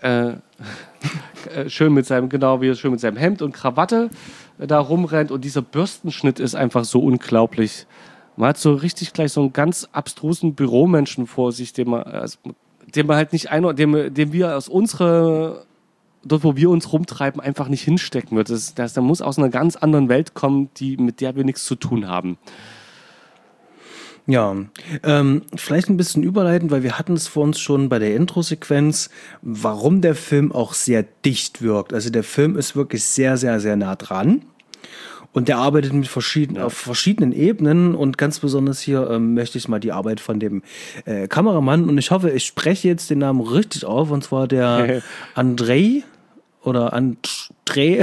Schön mit seinem Hemd und Krawatte da rumrennt und dieser Bürstenschnitt ist einfach so unglaublich. Man hat so richtig gleich so einen ganz abstrusen Büromenschen vor sich, den wir halt nicht dem wir aus unserer, dort wo wir uns rumtreiben, einfach nicht hinstecken wird. Der muss aus einer ganz anderen Welt kommen, mit der wir nichts zu tun haben. Ja, vielleicht ein bisschen überleitend, weil wir hatten es vor uns schon bei der Intro-Sequenz, warum der Film auch sehr dicht wirkt. Also der Film ist wirklich sehr, sehr, sehr nah dran und der arbeitet auf verschiedenen Ebenen und ganz besonders hier möchte ich mal die Arbeit von dem Kameramann und ich hoffe, ich spreche jetzt den Namen richtig auf und zwar der Andrei oder Andrei.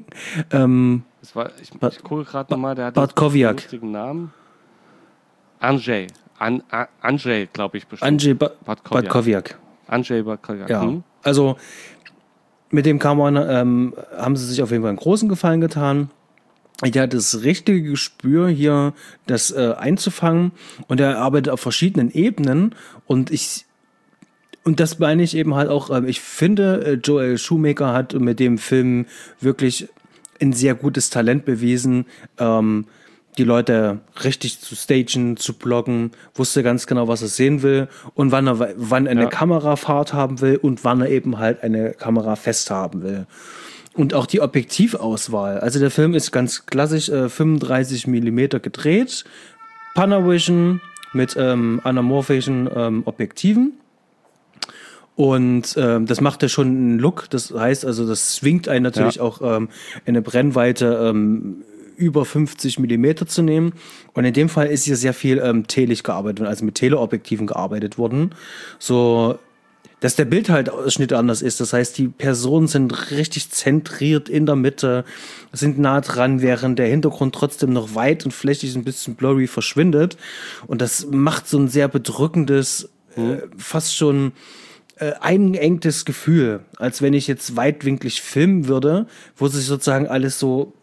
Ich gucke gerade nochmal, der hat einen lustigen Namen. Andrzej, glaube ich bestimmt. Andrzej Bartkowiak. Andrzej Bartkowiak. Ja, also mit dem Kameramann haben sie sich auf jeden Fall einen großen Gefallen getan. Er hat das richtige Gespür, hier das einzufangen und er arbeitet auf verschiedenen Ebenen und das meine ich eben halt auch, ich finde, Joel Schumacher hat mit dem Film wirklich ein sehr gutes Talent bewiesen, die Leute richtig zu stagen, zu bloggen, wusste ganz genau, was er sehen will und wann er eine Kamerafahrt haben will und wann er eben halt eine Kamera fest haben will. Und auch die Objektivauswahl. Also der Film ist ganz klassisch 35 mm gedreht, Panavision mit anamorphischen Objektiven. Und das macht ja schon einen Look. Das heißt also, das zwingt einen natürlich auch eine Brennweite über 50 mm zu nehmen. Und in dem Fall ist hier sehr viel telig gearbeitet, also mit Teleobjektiven gearbeitet worden. So, dass der Bildhaltausschnitt anders ist. Das heißt, die Personen sind richtig zentriert in der Mitte, sind nah dran, während der Hintergrund trotzdem noch weit und flächig ein bisschen blurry verschwindet. Und das macht so ein sehr bedrückendes, fast schon eingeengtes Gefühl, als wenn ich jetzt weitwinklig filmen würde, wo sich sozusagen alles so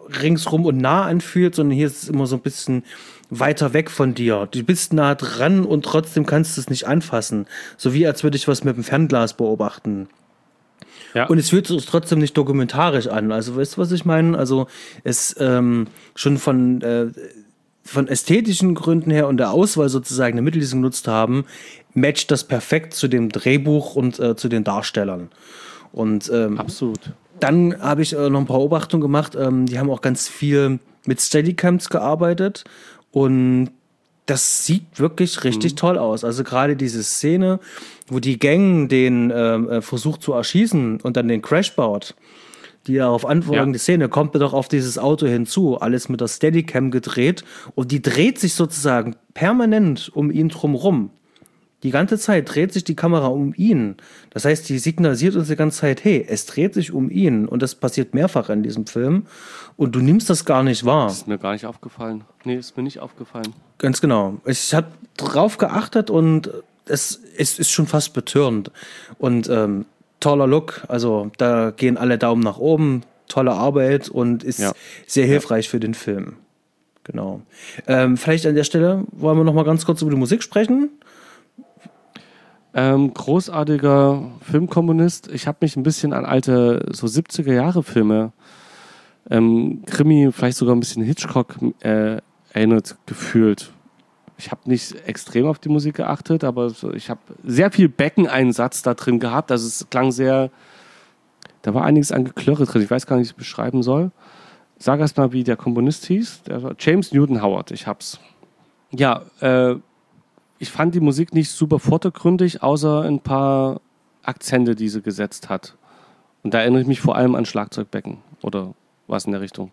ringsrum und nah anfühlt, sondern hier ist es immer so ein bisschen weiter weg von dir. Du bist nah dran und trotzdem kannst du es nicht anfassen. So wie als würde ich was mit dem Fernglas beobachten. Ja. Und es fühlt sich trotzdem nicht dokumentarisch an. Also weißt du, was ich meine? Also es schon von ästhetischen Gründen her und der Auswahl sozusagen der Mittel, die sie genutzt haben, matcht das perfekt zu dem Drehbuch und zu den Darstellern. Und Absolut. dann habe ich noch ein paar Beobachtungen gemacht. Die haben auch ganz viel mit Steadicams gearbeitet und das sieht wirklich richtig toll aus. Also gerade diese Szene, wo die Gang den versucht zu erschießen und dann den Crash baut, die darauf antwortende Szene, kommt mir doch auf dieses Auto hinzu, alles mit der Steadicam gedreht und die dreht sich sozusagen permanent um ihn drumherum. Die ganze Zeit dreht sich die Kamera um ihn. Das heißt, die signalisiert uns die ganze Zeit, hey, es dreht sich um ihn. Und das passiert mehrfach in diesem Film. Und du nimmst das gar nicht wahr. Das ist mir gar nicht aufgefallen. Nee, ist mir nicht aufgefallen. Ganz genau. Ich habe drauf geachtet und es ist schon fast betörend. Und toller Look. Also da gehen alle Daumen nach oben. Tolle Arbeit und ist sehr hilfreich für den Film. Genau. Vielleicht an der Stelle wollen wir noch mal ganz kurz über die Musik sprechen. Großartiger Filmkomponist. Ich habe mich ein bisschen an alte, so 70er-Jahre-Filme, Krimi, vielleicht sogar ein bisschen Hitchcock erinnert gefühlt. Ich habe nicht extrem auf die Musik geachtet, aber ich habe sehr viel Beckeneinsatz da drin gehabt. Also es klang sehr, da war einiges an Geklirre drin. Ich weiß gar nicht, wie ich es beschreiben soll. Sag erst mal, wie der Komponist hieß. Der war James Newton Howard. Ich hab's. Ja, ich fand die Musik nicht super vordergründig, außer ein paar Akzente, die sie gesetzt hat. Und da erinnere ich mich vor allem an Schlagzeugbecken oder was in der Richtung.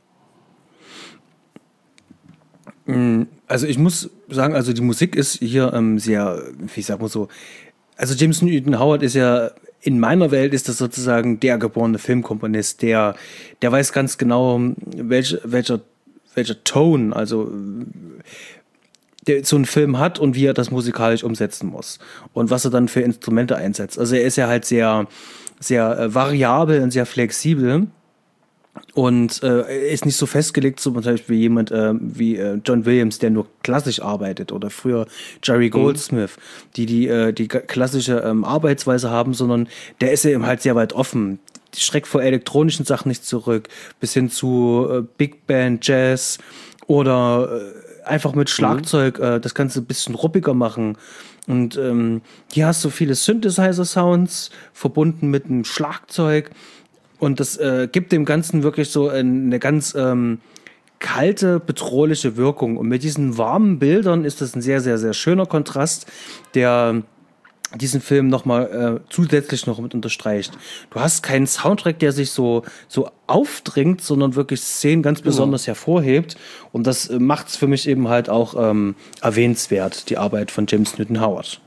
Also ich muss sagen, also die Musik ist hier sehr, wie sagt man so, also James Newton Howard ist ja, in meiner Welt ist das sozusagen der geborene Filmkomponist, der weiß ganz genau, welcher Tone, also der so einen Film hat und wie er das musikalisch umsetzen muss und was er dann für Instrumente einsetzt. Also er ist ja halt sehr, sehr variabel und sehr flexibel und ist nicht so festgelegt, so zum Beispiel wie jemand wie John Williams, der nur klassisch arbeitet oder früher Jerry Goldsmith, die klassische Arbeitsweise haben, sondern der ist ja eben halt sehr weit offen. Die schreckt vor elektronischen Sachen nicht zurück, bis hin zu Big Band, Jazz oder einfach mit Schlagzeug das Ganze ein bisschen ruppiger machen. Und hier hast du viele Synthesizer-Sounds verbunden mit einem Schlagzeug. Und das gibt dem Ganzen wirklich so eine ganz kalte, bedrohliche Wirkung. Und mit diesen warmen Bildern ist das ein sehr, sehr, sehr schöner Kontrast, der diesen Film nochmal zusätzlich noch mit unterstreicht. Du hast keinen Soundtrack, der sich so aufdringt, sondern wirklich Szenen ganz besonders hervorhebt. Und das macht es für mich eben halt auch erwähnenswert, die Arbeit von James Newton Howard.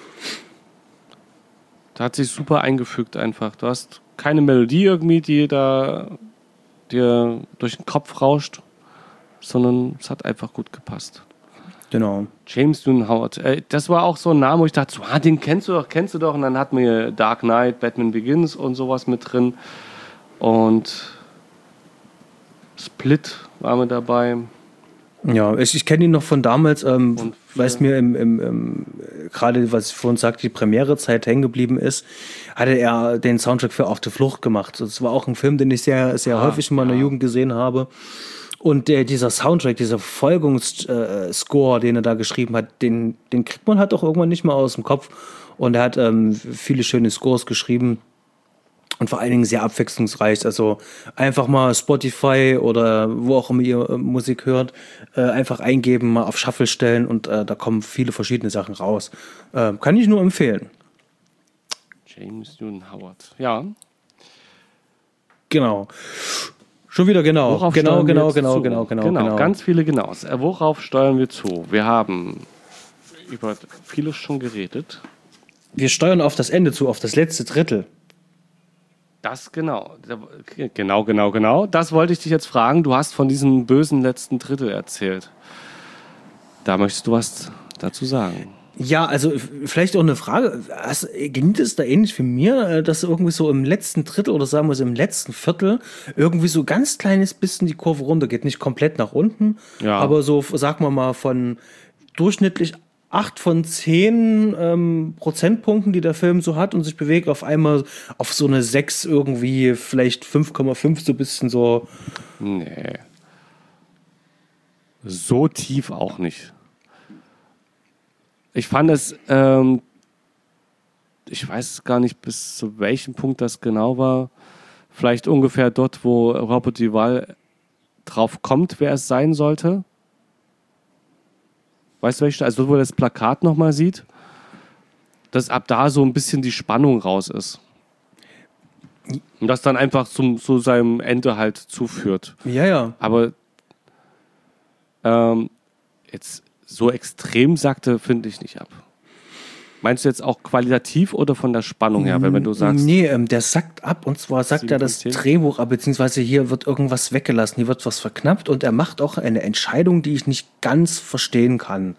Da hat sich super eingefügt einfach. Du hast keine Melodie irgendwie, die da dir durch den Kopf rauscht, sondern es hat einfach gut gepasst. Genau. James Newton Howard. Das war auch so ein Name, wo ich dachte, den kennst du doch. Und dann hatten wir Dark Knight, Batman Begins und sowas mit drin. Und Split war mit dabei. Ja, ich kenne ihn noch von damals, weil es mir gerade, was ich vorhin sagte, die Premierezeit hängen geblieben ist, hatte er den Soundtrack für Auf der Flucht gemacht. Das war auch ein Film, den ich sehr, sehr häufig in meiner Jugend gesehen habe. Und dieser Soundtrack, dieser Verfolgungsscore, den er da geschrieben hat, den kriegt man halt auch irgendwann nicht mehr aus dem Kopf. Und er hat viele schöne Scores geschrieben und vor allen Dingen sehr abwechslungsreich. Also einfach mal Spotify oder wo auch immer ihr Musik hört, einfach eingeben, mal auf Shuffle stellen und da kommen viele verschiedene Sachen raus. Kann ich nur empfehlen. James Newton Howard, ja. Genau. Schon wieder genau. Genau. Ganz viele Genaus. Worauf steuern wir zu? Wir haben über vieles schon geredet. Wir steuern auf das Ende zu, auf das letzte Drittel. Das genau. Genau. Das wollte ich dich jetzt fragen. Du hast von diesem bösen letzten Drittel erzählt. Da möchtest du was dazu sagen. Ja, also vielleicht auch eine Frage. Ging es da ähnlich wie mir, dass irgendwie so im letzten Drittel oder sagen wir so im letzten Viertel irgendwie so ganz kleines bisschen die Kurve runter geht? Nicht komplett nach unten, Ja. aber so, sagen wir mal, von durchschnittlich 8 von 10 Prozentpunkten, die der Film so hat und sich bewegt, auf einmal auf so eine 6 irgendwie, vielleicht 5,5, so ein bisschen so. Nee. So tief auch nicht. Ich fand es, ich weiß gar nicht, bis zu welchem Punkt das genau war. Vielleicht ungefähr dort, wo Robert Duvall drauf kommt, wer es sein sollte. Weißt du, welche? Also, wo er das Plakat nochmal sieht, dass ab da so ein bisschen die Spannung raus ist. Und das dann einfach zu seinem Ende halt zuführt. Ja. Aber jetzt so extrem sagte, finde ich nicht ab. Meinst du jetzt auch qualitativ oder von der Spannung her, wenn du sagst? Nee, der sackt ab und zwar sagt 7 er von das 10? Drehbuch ab, beziehungsweise hier wird irgendwas weggelassen, hier wird was verknappt und er macht auch eine Entscheidung, die ich nicht ganz verstehen kann.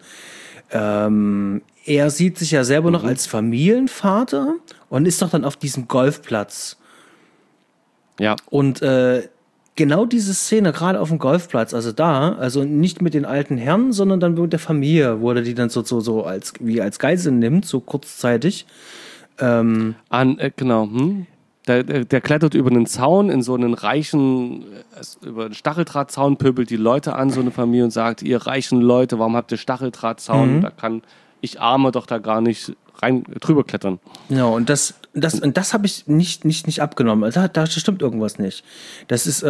Er sieht sich ja selber noch als Familienvater und ist doch dann auf diesem Golfplatz. Ja. Und genau diese Szene, gerade auf dem Golfplatz, also nicht mit den alten Herren, sondern dann mit der Familie, wo er die dann so als Geisel nimmt, so kurzzeitig. Genau. Der klettert über einen Zaun in so einen reichen, über einen Stacheldrahtzaun, pöbelt die Leute an, so eine Familie, und sagt, ihr reichen Leute, warum habt ihr Stacheldrahtzaun? Da kann ich Arme doch da gar nicht drüber klettern. Genau, und das habe ich nicht abgenommen. Also da stimmt irgendwas nicht. Das ist,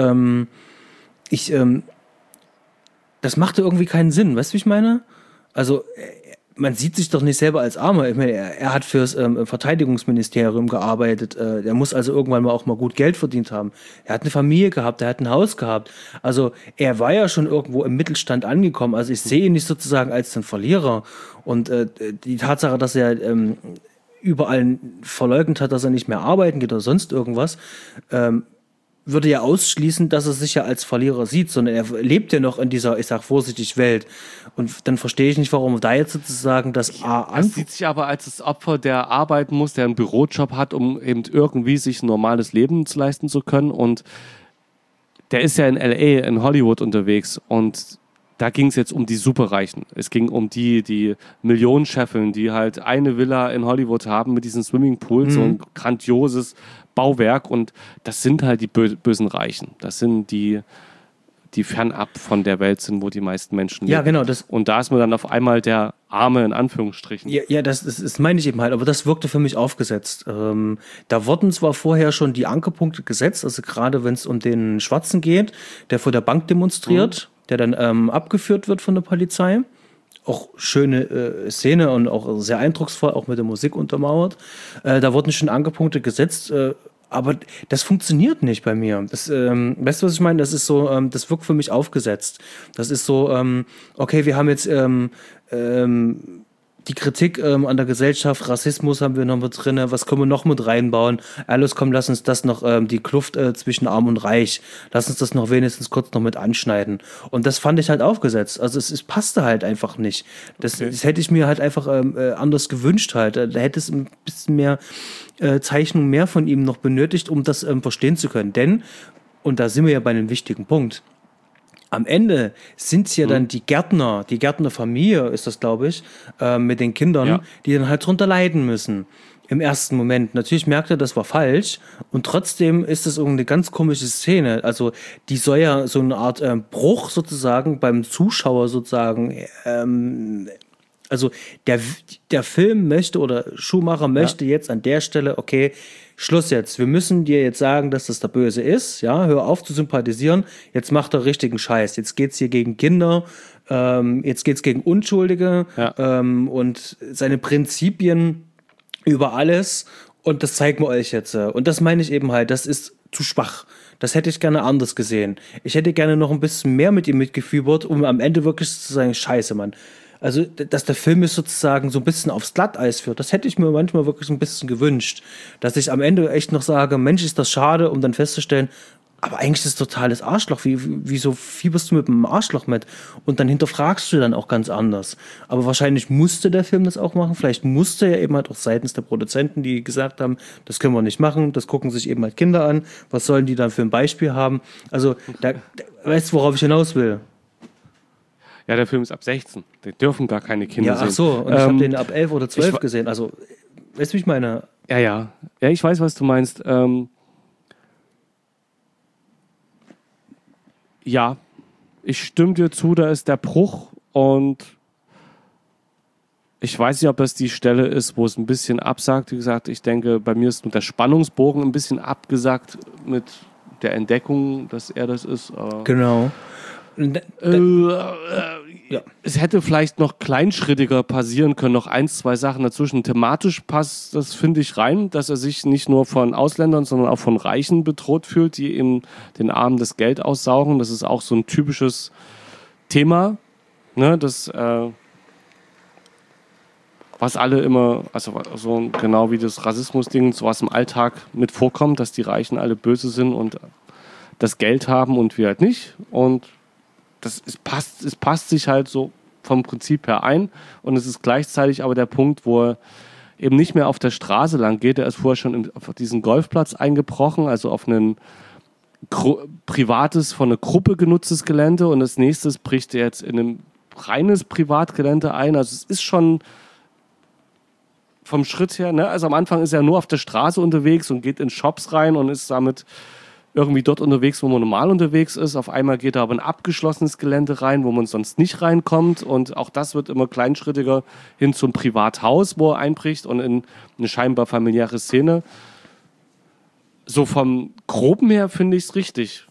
das machte irgendwie keinen Sinn. Weißt du, wie ich meine? Also, man sieht sich doch nicht selber als Armer. Ich meine, er hat fürs Verteidigungsministerium gearbeitet. Der muss also irgendwann mal auch mal gut Geld verdient haben. Er hat eine Familie gehabt, er hat ein Haus gehabt. Also, er war ja schon irgendwo im Mittelstand angekommen. Also, ich sehe ihn nicht sozusagen als den Verlierer. Und die Tatsache, dass er überall verleugnet hat, dass er nicht mehr arbeiten geht oder sonst irgendwas, würde ja ausschließen, dass er sich ja als Verlierer sieht, sondern er lebt ja noch in dieser, ich sag vorsichtig, Welt. Und dann verstehe ich nicht, warum da jetzt sozusagen das Er sieht sich aber als das Opfer, der arbeiten muss, der einen Bürojob hat, um eben irgendwie sich ein normales Leben leisten zu können. Und der ist ja in L.A., in Hollywood unterwegs, und da ging es jetzt um die Superreichen. Es ging um die Millionenscheffeln, die halt eine Villa in Hollywood haben mit diesem Swimmingpool, so ein grandioses Bauwerk, und das sind halt die bösen Reichen. Das sind die fernab von der Welt sind, wo die meisten Menschen leben. Ja, genau. Und da ist man dann auf einmal der Arme, in Anführungsstrichen. Ja, das meine ich eben halt, aber das wirkte für mich aufgesetzt. Da wurden zwar vorher schon die Ankerpunkte gesetzt, also gerade wenn es um den Schwarzen geht, der vor der Bank demonstriert, der dann abgeführt wird von der Polizei. Auch schöne Szene und auch sehr eindrucksvoll, auch mit der Musik untermauert. Da wurden schon Ankerpunkte gesetzt, aber das funktioniert nicht bei mir. Weißt du, was ich meine? Das ist so, das wirkt für mich aufgesetzt. Das ist so, okay, wir haben jetzt die Kritik an der Gesellschaft, Rassismus haben wir noch mit drin, was können wir noch mit reinbauen? Alles, komm, lass uns das noch, die Kluft zwischen Arm und Reich, lass uns das noch wenigstens kurz noch mit anschneiden. Und das fand ich halt aufgesetzt. Also es passte halt einfach nicht. Das hätte ich mir halt einfach anders gewünscht halt. Da hätte es ein bisschen mehr Zeichnung mehr von ihm noch benötigt, um das verstehen zu können. Denn, und da sind wir ja bei einem wichtigen Punkt, am Ende sind es ja dann die Gärtnerfamilie ist das, glaube ich, mit den Kindern, die dann halt drunter leiden müssen. Im ersten Moment. Natürlich merkt er, das war falsch, und trotzdem ist das irgendeine ganz komische Szene. Also die soll ja so eine Art Bruch sozusagen beim Zuschauer sozusagen also der Film möchte, oder Schumacher möchte jetzt an der Stelle, okay, Schluss jetzt. Wir müssen dir jetzt sagen, dass das der Böse ist. Ja, hör auf zu sympathisieren. Jetzt macht er richtigen Scheiß. Jetzt geht's hier gegen Kinder. Jetzt geht's gegen Unschuldige. Und seine Prinzipien über alles. Und das zeigen wir euch jetzt. Und das meine ich eben halt. Das ist zu schwach. Das hätte ich gerne anders gesehen. Ich hätte gerne noch ein bisschen mehr mit ihm mitgefiebert, um am Ende wirklich zu sagen, Scheiße, Mann. Also, dass der Film es sozusagen so ein bisschen aufs Glatteis führt, das hätte ich mir manchmal wirklich ein bisschen gewünscht. Dass ich am Ende echt noch sage, Mensch, ist das schade, um dann festzustellen, aber eigentlich ist es totales Arschloch. Wieso fieberst du mit einem Arschloch mit? Und dann hinterfragst du dann auch ganz anders. Aber wahrscheinlich musste der Film das auch machen. Vielleicht musste er eben halt auch seitens der Produzenten, die gesagt haben, das können wir nicht machen, das gucken sich eben halt Kinder an. Was sollen die dann für ein Beispiel haben? Also, weißt du, worauf ich hinaus will? Ja, der Film ist ab 16. Die dürfen gar keine Kinder sehen. Ach so, und ich habe den ab 11 oder 12 gesehen. Also, weißt du, wie ich meine? Ja, ich weiß, was du meinst. Ja, ich stimme dir zu, da ist der Bruch und ich weiß nicht, ob das die Stelle ist, wo es ein bisschen absagt. Wie gesagt, ich denke, bei mir ist nur der Spannungsbogen ein bisschen abgesagt mit der Entdeckung, dass er das ist. Genau. Ja. Es hätte vielleicht noch kleinschrittiger passieren können, noch 1, 2 Sachen dazwischen. Thematisch passt das, finde ich, rein, dass er sich nicht nur von Ausländern, sondern auch von Reichen bedroht fühlt, die ihm den Armen das Geld aussaugen. Das ist auch so ein typisches Thema, ne, das was alle immer, also so genau wie das Rassismus-Ding, sowas im Alltag mit vorkommt, dass die Reichen alle böse sind und das Geld haben und wir halt nicht. Und es passt sich halt so vom Prinzip her ein und es ist gleichzeitig aber der Punkt, wo er eben nicht mehr auf der Straße lang geht. Er ist vorher schon auf diesen Golfplatz eingebrochen, also auf ein privates, von einer Gruppe genutztes Gelände und als nächstes bricht er jetzt in ein reines Privatgelände ein. Also es ist schon vom Schritt her, ne? Also am Anfang ist er nur auf der Straße unterwegs und geht in Shops rein und ist damit irgendwie dort unterwegs, wo man normal unterwegs ist. Auf einmal geht er aber in ein abgeschlossenes Gelände rein, wo man sonst nicht reinkommt. Und auch das wird immer kleinschrittiger hin zum Privathaus, wo er einbricht und in eine scheinbar familiäre Szene. So vom Groben her finde ich es richtig.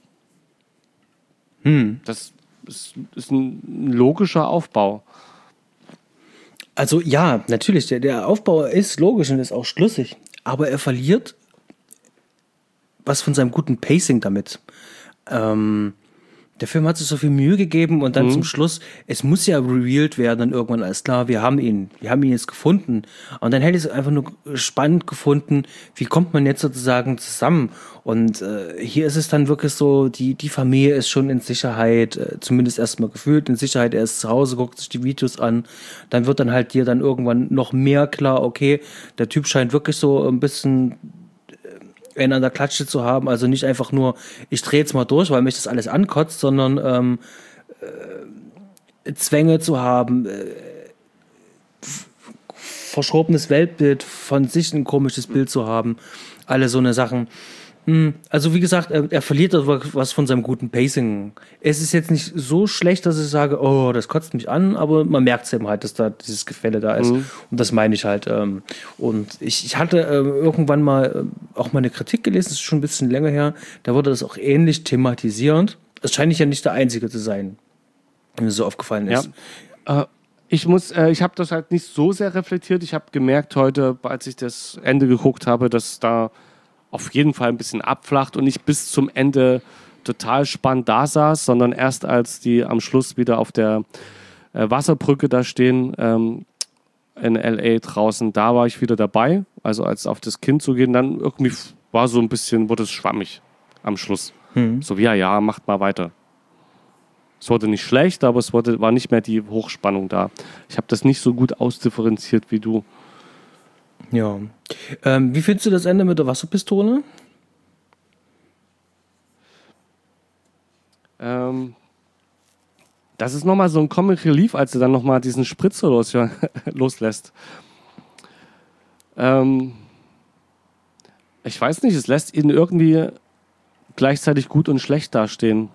Das ist ein logischer Aufbau. Also ja, natürlich, der Aufbau ist logisch und ist auch schlüssig. Aber er verliert was von seinem guten Pacing damit. Der Film hat sich so viel Mühe gegeben und dann zum Schluss, es muss ja revealed werden und irgendwann alles klar, wir haben ihn jetzt gefunden. Und dann hätte ich es einfach nur spannend gefunden, wie kommt man jetzt sozusagen zusammen? Und hier ist es dann wirklich so, die Familie ist schon in Sicherheit, zumindest erstmal gefühlt in Sicherheit, er ist zu Hause, guckt sich die Videos an, dann wird dann halt dir dann irgendwann noch mehr klar, okay, der Typ scheint wirklich so ein bisschen einen an der Klatsche zu haben, also nicht einfach nur, ich drehe jetzt mal durch, weil mich das alles ankotzt, sondern Zwänge zu haben, verschobenes Weltbild, von sich ein komisches Bild zu haben, alle so eine Sachen. Also wie gesagt, er verliert was von seinem guten Pacing. Es ist jetzt nicht so schlecht, dass ich sage, oh, das kotzt mich an, aber man merkt es eben halt, dass da dieses Gefälle da ist. Und das meine ich halt. Und ich hatte irgendwann mal auch mal eine Kritik gelesen, das ist schon ein bisschen länger her, da wurde das auch ähnlich thematisiert. Es scheint ja nicht der Einzige zu sein, wie mir so aufgefallen ist. Ja. Ich habe das halt nicht so sehr reflektiert. Ich habe gemerkt heute, als ich das Ende geguckt habe, dass da auf jeden Fall ein bisschen abflacht und nicht bis zum Ende total spannend da saß, sondern erst als die am Schluss wieder auf der Wasserbrücke da stehen in L.A. draußen, da war ich wieder dabei. Also als auf das Kind zu gehen, dann irgendwie war so ein bisschen, wurde es schwammig am Schluss. So wie, ja, macht mal weiter. Es wurde nicht schlecht, aber war nicht mehr die Hochspannung da. Ich habe das nicht so gut ausdifferenziert wie du. Ja. Wie findest du das Ende mit der Wasserpistole? Das ist nochmal so ein Comic Relief, als er dann nochmal diesen Spritzer loslässt. Ich weiß nicht, es lässt ihn irgendwie gleichzeitig gut und schlecht dastehen.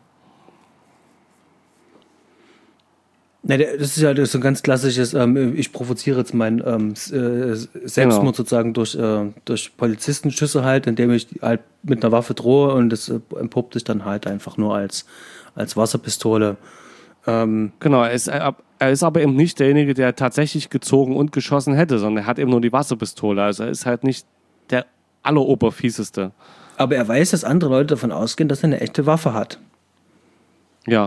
Na, das ist ja so ein ganz klassisches, ich provoziere jetzt meinen Selbstmord sozusagen durch Polizistenschüsse halt, indem ich halt mit einer Waffe drohe und das entpuppt sich dann halt einfach nur als Wasserpistole. Genau, er ist aber eben nicht derjenige, der tatsächlich gezogen und geschossen hätte, sondern er hat eben nur die Wasserpistole. Also er ist halt nicht der alleroberfieseste. Aber er weiß, dass andere Leute davon ausgehen, dass er eine echte Waffe hat. Ja.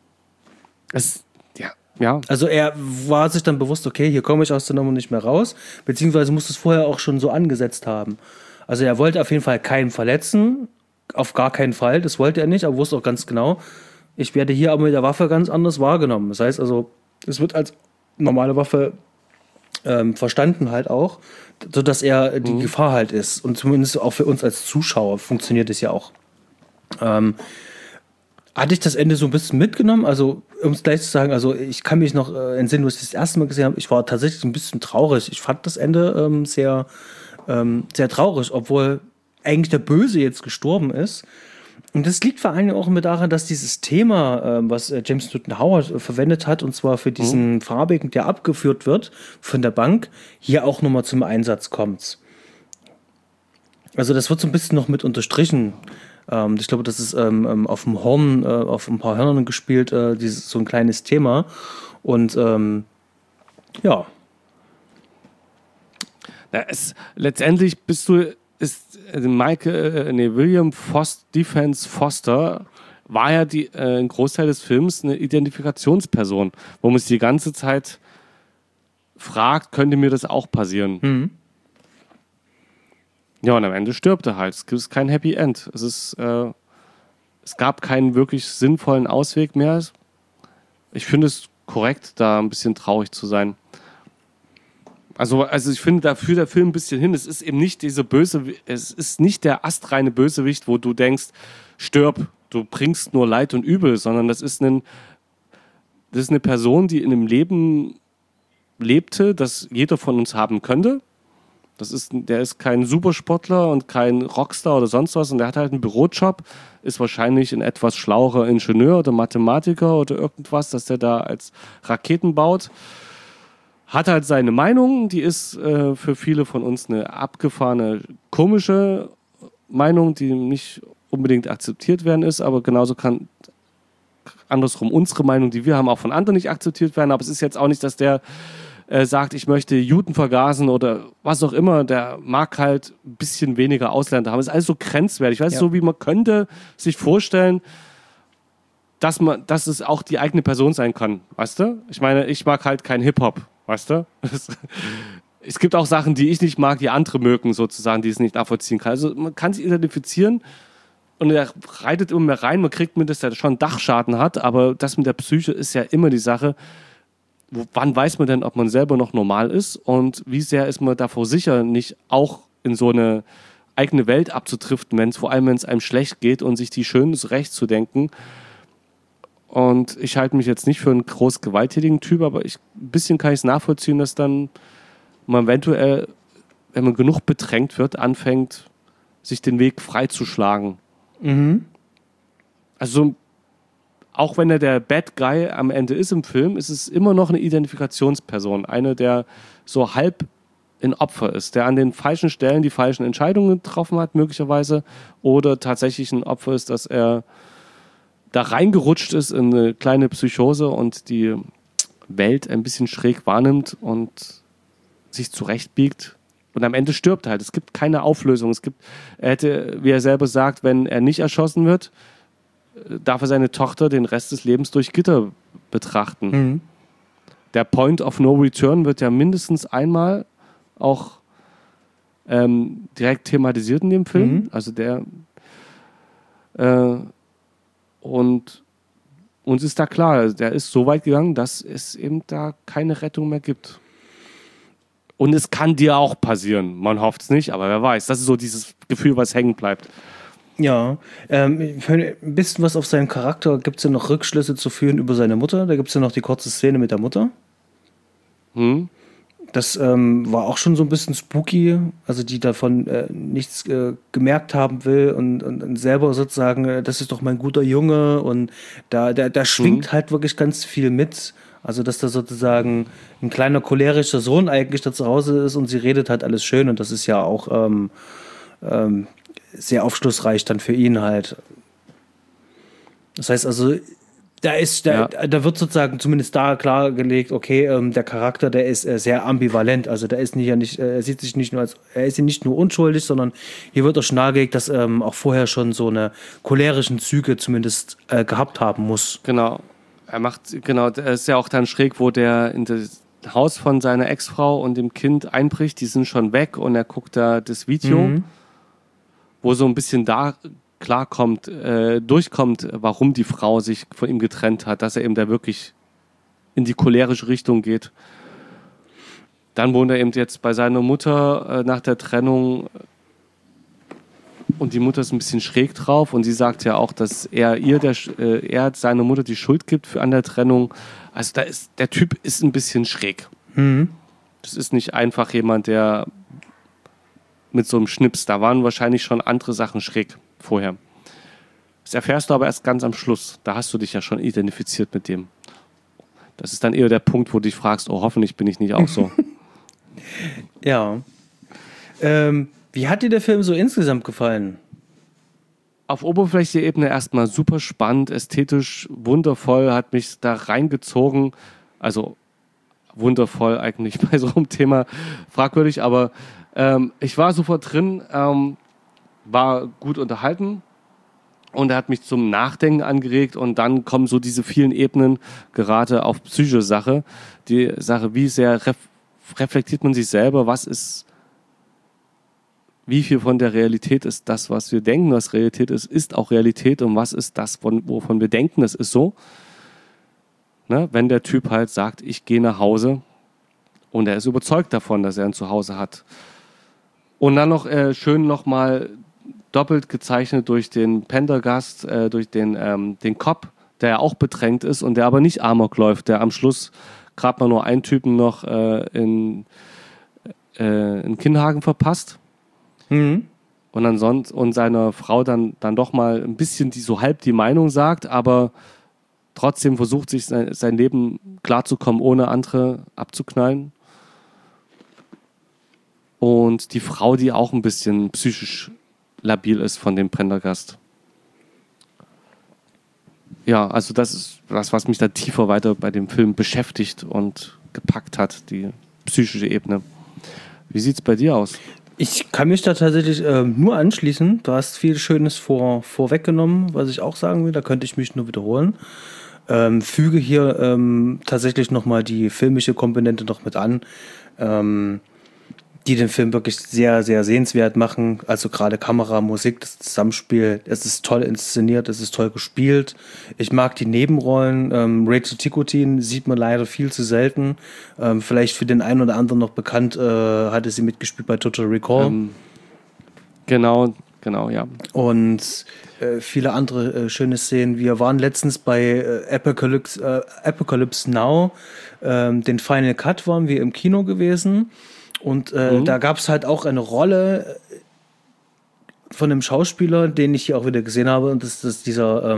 Ja. Also er war sich dann bewusst, okay, hier komme ich aus der Nummer nicht mehr raus, beziehungsweise musste es vorher auch schon so angesetzt haben. Also er wollte auf jeden Fall keinen verletzen auf gar keinen Fall, das wollte er nicht, aber wusste auch ganz genau, ich werde hier aber mit der Waffe ganz anders wahrgenommen. Das heißt also, es wird als normale Waffe verstanden halt auch, sodass er die Gefahr halt ist. Und zumindest auch für uns als Zuschauer funktioniert es ja auch. Hatte ich das Ende so ein bisschen mitgenommen? Also, um es gleich zu sagen, also ich kann mich noch entsinnen, wo ich das erste Mal gesehen habe, ich war tatsächlich ein bisschen traurig. Ich fand das Ende sehr traurig, obwohl eigentlich der Böse jetzt gestorben ist. Und das liegt vor allem auch immer daran, dass dieses Thema, was James Newton Howard verwendet hat, und zwar für diesen Farbigen, der abgeführt wird von der Bank, hier auch nochmal zum Einsatz kommt. Also das wird so ein bisschen noch mit unterstrichen. Ich glaube, das ist auf dem Horn, auf ein paar Hörnern gespielt, so ein kleines Thema. Und ja. Letztendlich William Defense Foster war ja ein Großteil des Films eine Identifikationsperson, wo man sich die ganze Zeit fragt, könnte mir das auch passieren? Ja, und am Ende stirbt er halt. Es gibt kein Happy End. Es gab keinen wirklich sinnvollen Ausweg mehr. Ich finde es korrekt, da ein bisschen traurig zu sein. Also ich finde, dafür der Film ein bisschen hin. Es ist eben nicht es ist nicht der astreine Bösewicht, wo du denkst, stirb, du bringst nur Leid und Übel, sondern das ist eine Person, die in einem Leben lebte, das jeder von uns haben könnte. Der ist kein Supersportler und kein Rockstar oder sonst was, und der hat halt einen Bürojob, ist wahrscheinlich ein etwas schlauerer Ingenieur oder Mathematiker oder irgendwas, dass der da als Raketen baut. Hat halt seine Meinung, die ist für viele von uns eine abgefahrene, komische Meinung, die nicht unbedingt akzeptiert werden ist, aber genauso kann andersrum unsere Meinung, die wir haben, auch von anderen nicht akzeptiert werden. Aber es ist jetzt auch nicht, dass der sagt, ich möchte Juden vergasen oder was auch immer. Der mag halt ein bisschen weniger Ausländer haben. Es ist alles so grenzwertig. Ich weiß, so wie man könnte sich vorstellen, dass es auch die eigene Person sein kann, weißt du? Ich meine, ich mag halt kein Hip-Hop, weißt du? Es gibt auch Sachen, die ich nicht mag, die andere mögen, sozusagen, die es nicht nachvollziehen kann. Also man kann sich identifizieren und er reitet immer mehr rein. Man kriegt mit, dass er schon Dachschaden hat, aber das mit der Psyche ist ja immer die Sache. Wann weiß man denn, ob man selber noch normal ist und wie sehr ist man davor sicher, nicht auch in so eine eigene Welt abzudriften, vor allem wenn es einem schlecht geht und sich die schön zurechtzudenken. Und ich halte mich jetzt nicht für einen groß gewalttätigen Typ, aber ein bisschen kann ich es nachvollziehen, dass dann man eventuell, wenn man genug bedrängt wird, anfängt, sich den Weg freizuschlagen. Also auch wenn er der Bad Guy am Ende ist im Film, ist es immer noch eine Identifikationsperson. Eine, der so halb ein Opfer ist, der an den falschen Stellen die falschen Entscheidungen getroffen hat, möglicherweise, oder tatsächlich ein Opfer ist, dass er da reingerutscht ist in eine kleine Psychose und die Welt ein bisschen schräg wahrnimmt und sich zurechtbiegt. Und am Ende stirbt er halt. Es gibt keine Auflösung. Er hätte, wie er selber sagt, wenn er nicht erschossen wird, darf er seine Tochter den Rest des Lebens durch Gitter betrachten. Der Point of No Return wird ja mindestens einmal auch direkt thematisiert in dem Film. Also und uns ist da klar, der ist so weit gegangen, dass es eben da keine Rettung mehr gibt. Und es kann dir auch passieren. Man hofft es nicht, aber wer weiß. Das ist so dieses Gefühl, was hängen bleibt. Ja, für ein bisschen was auf seinen Charakter gibt es ja noch Rückschlüsse zu führen über seine Mutter. Da gibt es ja noch die kurze Szene mit der Mutter. Das war auch schon so ein bisschen spooky, also die davon nichts gemerkt haben will und selber sozusagen, das ist doch mein guter Junge, und da schwingt halt wirklich ganz viel mit. Also dass da sozusagen ein kleiner cholerischer Sohn eigentlich da zu Hause ist und sie redet halt alles schön, und das ist ja auch sehr aufschlussreich dann für ihn halt. Das heißt also, da wird sozusagen zumindest da klargelegt, okay, der Charakter, der ist sehr ambivalent. Also er ist er sieht sich nicht nur er ist nicht nur unschuldig, sondern hier wird auch schon nahegelegt, dass auch vorher schon so eine cholerischen Züge zumindest gehabt haben muss. Genau. Er ist ja auch dann schräg, wo der in das Haus von seiner Ex-Frau und dem Kind einbricht, die sind schon weg und er guckt da das Video, wo so ein bisschen klarkommt, durchkommt, warum die Frau sich von ihm getrennt hat, dass er eben da wirklich in die cholerische Richtung geht. Dann wohnt er eben jetzt bei seiner Mutter nach der Trennung und die Mutter ist ein bisschen schräg drauf und sie sagt ja auch, dass er seiner Mutter die Schuld gibt an der Trennung. Also der Typ ist ein bisschen schräg. Mhm. Das ist nicht einfach jemand, der mit so einem Schnips, da waren wahrscheinlich schon andere Sachen schräg vorher. Das erfährst du aber erst ganz am Schluss. Da hast du dich ja schon identifiziert mit dem. Das ist dann eher der Punkt, wo du dich fragst, oh, hoffentlich bin ich nicht auch so. Ja. Wie hat dir der Film so insgesamt gefallen? Auf oberflächlicher Ebene erstmal super spannend, ästhetisch wundervoll, hat mich da reingezogen. Also wundervoll eigentlich bei so einem Thema, fragwürdig, aber ich war sofort drin, war gut unterhalten und er hat mich zum Nachdenken angeregt und dann kommen so diese vielen Ebenen, gerade auf psychische Sache. Die Sache, wie sehr reflektiert man sich selber, wie viel von der Realität ist das, was wir denken, was Realität ist auch Realität und was ist das, wovon wir denken, das ist so. Ne? Wenn der Typ halt sagt, ich gehe nach Hause und er ist überzeugt davon, dass er ein Zuhause hat. Und dann noch schön nochmal doppelt gezeichnet durch den Pendergast, durch den Cop, der ja auch bedrängt ist und der aber nicht Amok läuft, der am Schluss gerade mal nur einen Typen noch in Kinnhaken verpasst. Mhm. Und seiner Frau dann doch mal ein bisschen so halb die Meinung sagt, aber trotzdem versucht, sich sein Leben klarzukommen, ohne andere abzuknallen. Und die Frau, die auch ein bisschen psychisch labil ist von dem Prendergast. Ja, also das ist das, was mich da tiefer weiter bei dem Film beschäftigt und gepackt hat, die psychische Ebene. Wie sieht es bei dir aus? Ich kann mich da tatsächlich nur anschließen. Du hast viel Schönes vorweggenommen, was ich auch sagen will. Da könnte ich mich nur wiederholen. Füge hier tatsächlich nochmal die filmische Komponente noch mit an, die den Film wirklich sehr, sehr sehenswert machen. Also gerade Kamera, Musik, das Zusammenspiel. Es ist toll inszeniert, es ist toll gespielt. Ich mag die Nebenrollen. Rachel Ticotin sieht man leider viel zu selten. Vielleicht für den einen oder anderen noch bekannt, hatte sie mitgespielt bei Total Recall. Genau, ja. Und viele andere schöne Szenen. Wir waren letztens bei Apocalypse Now. Den Final Cut waren wir im Kino gewesen. Und da gab es halt auch eine Rolle von einem Schauspieler, den ich hier auch wieder gesehen habe. Und das ist dieser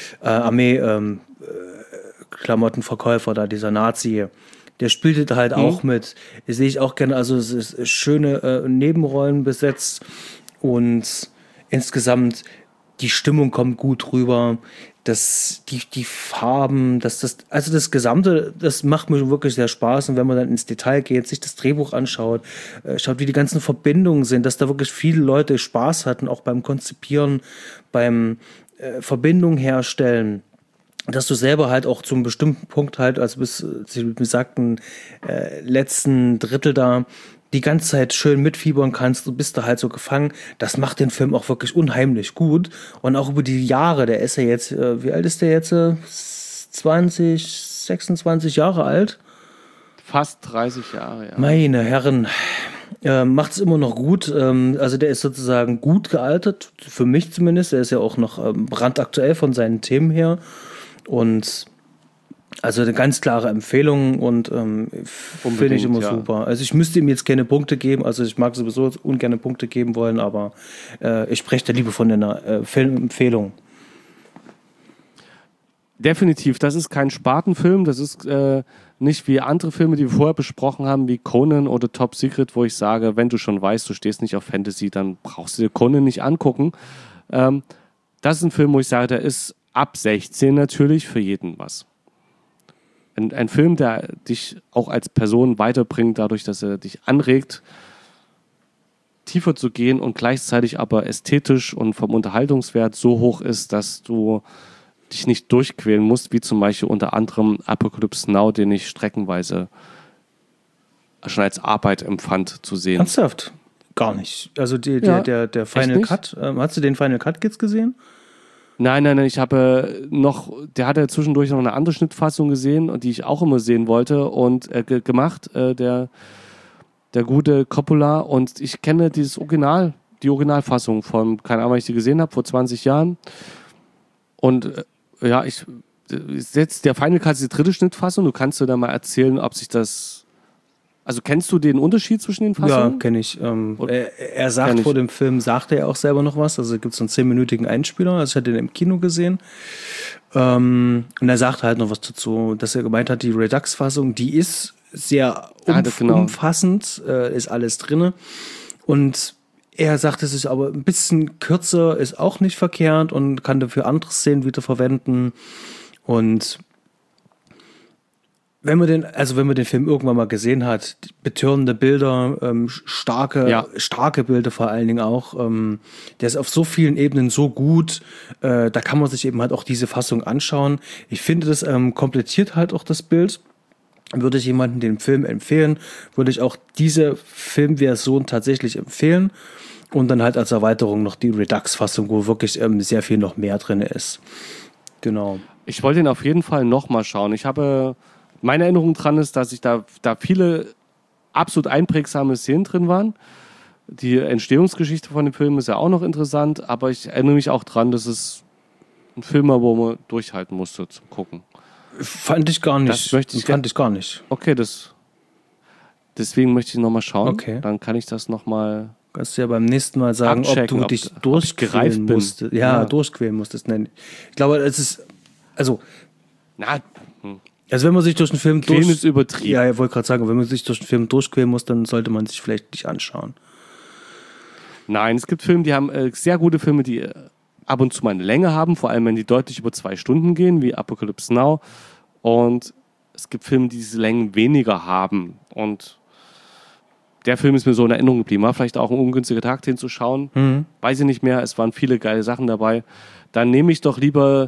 Armee-Klamottenverkäufer da, dieser Nazi. Der spielte da halt auch mit. Das sehe ich auch gerne. Also es ist schöne Nebenrollen besetzt. Und insgesamt die Stimmung kommt gut rüber. Die Farben, also das Gesamte, das macht mir wirklich sehr Spaß. Und wenn man dann ins Detail geht, sich das Drehbuch anschaut, schaut, wie die ganzen Verbindungen sind, dass da wirklich viele Leute Spaß hatten, auch beim Konzipieren, beim Verbindung herstellen, dass du selber halt auch zum bestimmten Punkt halt, also bis zum besagten letzten Drittel da, die ganze Zeit schön mitfiebern kannst, du bist da halt so gefangen. Das macht den Film auch wirklich unheimlich gut. Und auch über die Jahre, der ist ja jetzt, wie alt ist der jetzt? 26 Jahre alt? Fast 30 Jahre, ja. Meine Herren, macht es immer noch gut. Also der ist sozusagen gut gealtert, für mich zumindest. Er ist ja auch noch brandaktuell von seinen Themen her. Und also eine ganz klare Empfehlung und finde ich immer super. Also ich müsste ihm jetzt keine Punkte geben, also ich mag sowieso ungerne Punkte geben wollen, aber ich spreche da lieber von einer Filmempfehlung. Definitiv, das ist kein Spartenfilm, das ist nicht wie andere Filme, die wir vorher besprochen haben, wie Conan oder Top Secret, wo ich sage, wenn du schon weißt, du stehst nicht auf Fantasy, dann brauchst du dir Conan nicht angucken. Das ist ein Film, wo ich sage, der ist ab 16 natürlich für jeden was. Ein Film, der dich auch als Person weiterbringt, dadurch, dass er dich anregt, tiefer zu gehen und gleichzeitig aber ästhetisch und vom Unterhaltungswert so hoch ist, dass du dich nicht durchquälen musst, wie zum Beispiel unter anderem Apocalypse Now, den ich streckenweise schon als Arbeit empfand zu sehen. Ernsthaft? Gar nicht. Also Ja. der Final nicht? Cut, hast du den Final Cut jetzt gesehen? Nein, ich habe der hatte zwischendurch noch eine andere Schnittfassung gesehen, und die ich auch immer sehen wollte und gemacht, der gute Coppola, und ich kenne die Originalfassung von, keine Ahnung, wann ich die gesehen habe, vor 20 Jahren. Und jetzt der Final Cut ist die dritte Schnittfassung. Du kannst dir da mal erzählen, ob sich das. Also kennst du den Unterschied zwischen den Fassungen? Ja, kenne ich. Er sagt vor dem Film, sagt er auch selber noch was. Also gibt es so einen 10-minütigen Einspieler. Also ich hatte den im Kino gesehen. Und er sagt halt noch was dazu, dass er gemeint hat, die Redux-Fassung, die ist sehr umfassend, ist alles drin. Und er sagt, es ist aber ein bisschen kürzer, ist auch nicht verkehrt und kann dafür andere Szenen wieder verwenden. Und wenn man den Film irgendwann mal gesehen hat, betörende Bilder, starke Bilder vor allen Dingen auch, der ist auf so vielen Ebenen so gut, da kann man sich eben halt auch diese Fassung anschauen. Ich finde, das komplettiert halt auch das Bild. Würde ich jemandem den Film empfehlen, würde ich auch diese Filmversion tatsächlich empfehlen. Und dann halt als Erweiterung noch die Redux-Fassung, wo wirklich sehr viel noch mehr drin ist. Genau. Ich wollte ihn auf jeden Fall nochmal schauen. Meine Erinnerung dran ist, dass da viele absolut einprägsame Szenen drin waren. Die Entstehungsgeschichte von dem Film ist ja auch noch interessant, aber ich erinnere mich auch dran, dass es ein Film war, wo man durchhalten musste zum Gucken. Fand ich gar nicht. Fand ich gar nicht. Okay, deswegen möchte ich nochmal schauen. Okay. Dann kann ich das nochmal. Kannst du ja beim nächsten Mal sagen, ob du dich durchquälen musstest. Ja, durchquälen musstest. Nein. Ich glaube, es ist. Also wenn man sich durch einen Film ist übertrieben. Ja, ich wollte gerade sagen, wenn man sich durch einen Film durchquälen muss, dann sollte man sich vielleicht nicht anschauen. Nein, es gibt Filme, die haben sehr gute Filme, die ab und zu mal eine Länge haben, vor allem wenn die deutlich über 2 Stunden gehen, wie Apocalypse Now. Und es gibt Filme, die diese Längen weniger haben. Und der Film ist mir so in Erinnerung geblieben. War vielleicht auch ein ungünstiger Tag, den zu schauen. Weiß ich nicht mehr. Es waren viele geile Sachen dabei. Dann nehme ich doch lieber,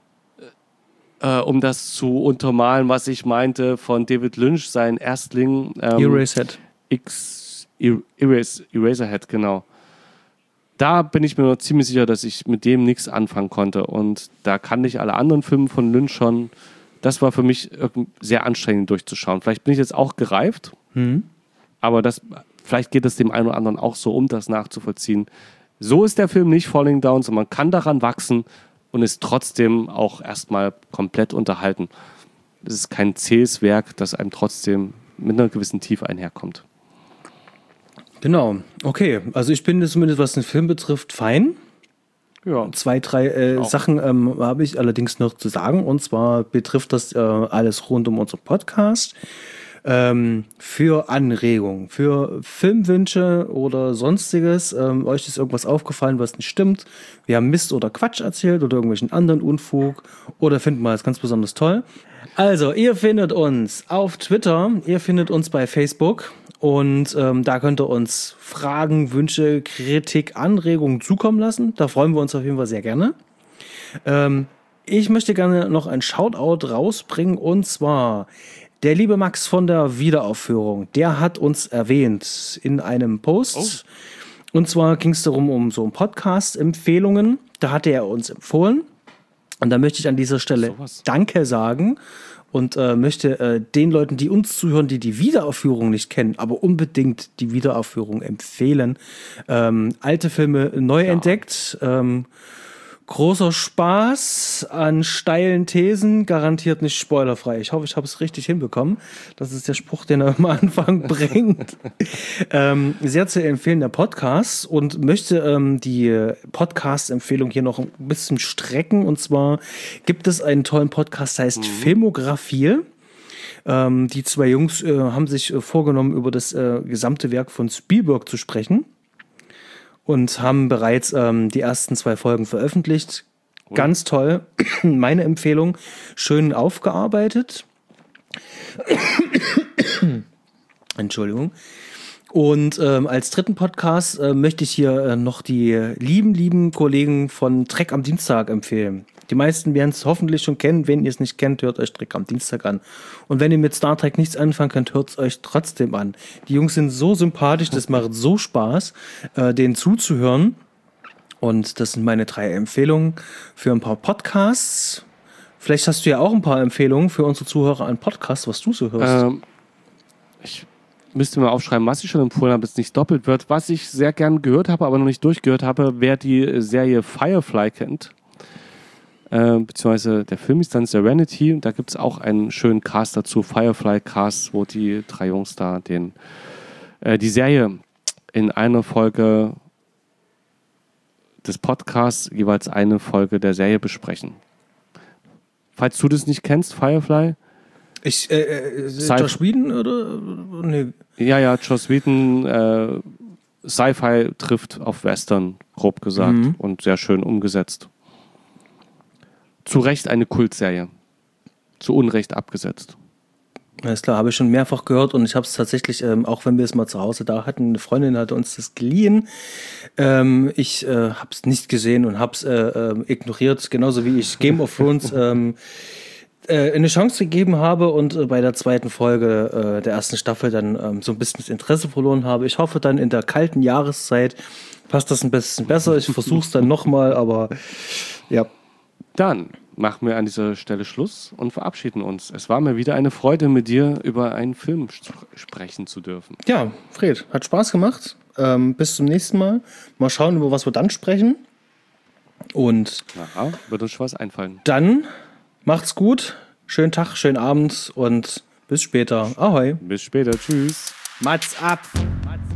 um das zu untermalen, was ich meinte, von David Lynch, sein Erstling. Eraserhead. Eraserhead, genau. Da bin ich mir noch ziemlich sicher, dass ich mit dem nichts anfangen konnte. Und da kannte ich alle anderen Filme von Lynch schon. Das war für mich sehr anstrengend durchzuschauen. Vielleicht bin ich jetzt auch gereift, aber vielleicht geht es dem einen oder anderen auch so, um das nachzuvollziehen. So ist der Film nicht Falling Down, sondern man kann daran wachsen und ist trotzdem auch erstmal komplett unterhalten. Es ist kein zähes Werk, das einem trotzdem mit einer gewissen Tiefe einherkommt. Genau, okay. Also ich bin zumindest, was den Film betrifft, fein. Ja. 2, 3 Sachen habe ich allerdings noch zu sagen. Und zwar betrifft das alles rund um unseren Podcast. Für Anregungen, für Filmwünsche oder sonstiges. Euch ist irgendwas aufgefallen, was nicht stimmt. Wir haben Mist oder Quatsch erzählt oder irgendwelchen anderen Unfug oder finden wir es ganz besonders toll. Also, ihr findet uns auf Twitter, ihr findet uns bei Facebook und da könnt ihr uns Fragen, Wünsche, Kritik, Anregungen zukommen lassen. Da freuen wir uns auf jeden Fall sehr gerne. Ich möchte gerne noch ein Shoutout rausbringen und zwar der liebe Max von der Wiederaufführung, der hat uns erwähnt in einem Post. Und zwar ging es darum, um so Podcast-Empfehlungen. Da hatte er uns empfohlen. Und da möchte ich an dieser Stelle Danke sagen und möchte den Leuten, die uns zuhören, die die Wiederaufführung nicht kennen, aber unbedingt die Wiederaufführung empfehlen. Alte Filme neu entdeckt. Großer Spaß an steilen Thesen, garantiert nicht spoilerfrei. Ich hoffe, ich habe es richtig hinbekommen. Das ist der Spruch, den er am Anfang bringt. Sehr zu empfehlen, der Podcast, und möchte die Podcast-Empfehlung hier noch ein bisschen strecken. Und zwar gibt es einen tollen Podcast, der heißt Filmographie. Die 2 Jungs haben sich vorgenommen, über das gesamte Werk von Spielberg zu sprechen. Und haben bereits die ersten 2 Folgen veröffentlicht. Ganz toll. Meine Empfehlung. Schön aufgearbeitet. Entschuldigung. Und als dritten Podcast möchte ich hier noch die lieben Kollegen von Trek am Dienstag empfehlen. Die meisten werden es hoffentlich schon kennen. Wenn ihr es nicht kennt, hört euch Trek am Dienstag an. Und wenn ihr mit Star Trek nichts anfangen könnt, hört es euch trotzdem an. Die Jungs sind so sympathisch, das macht so Spaß, denen zuzuhören. Und das sind meine 3 Empfehlungen für ein paar Podcasts. Vielleicht hast du ja auch ein paar Empfehlungen für unsere Zuhörer an Podcasts, was du so hörst. Ich müsste mal aufschreiben, was ich schon empfohlen habe, dass es nicht doppelt wird. Was ich sehr gern gehört habe, aber noch nicht durchgehört habe, wer die Serie Firefly kennt, beziehungsweise der Film ist dann Serenity. Da gibt es auch einen schönen Cast dazu, Firefly Cast, wo die 3 Jungs da die Serie in einer Folge des Podcasts jeweils eine Folge der Serie besprechen. Falls du das nicht kennst, Firefly. Joss Whedon oder? Nee. Ja, Joss Whedon, Sci-Fi trifft auf Western, grob gesagt, und sehr schön umgesetzt. Zu Recht eine Kultserie. Zu Unrecht abgesetzt. Alles klar, habe ich schon mehrfach gehört und ich habe es tatsächlich, auch wenn wir es mal zu Hause da hatten, eine Freundin hatte uns das geliehen. Ich habe es nicht gesehen und habe es ignoriert, genauso wie ich Game of Thrones eine Chance gegeben habe und bei der 2. Folge der 1. Staffel dann so ein bisschen das Interesse verloren habe. Ich hoffe dann in der kalten Jahreszeit passt das ein bisschen besser. Ich versuche es dann nochmal, aber ja. Dann machen wir an dieser Stelle Schluss und verabschieden uns. Es war mir wieder eine Freude, mit dir über einen Film sprechen zu dürfen. Ja, Fred, hat Spaß gemacht. Bis zum nächsten Mal. Mal schauen, über was wir dann sprechen. Und wird uns schon was einfallen. Dann macht's gut. Schönen Tag, schönen Abend und bis später. Ahoi. Bis später. Tschüss. Mats ab.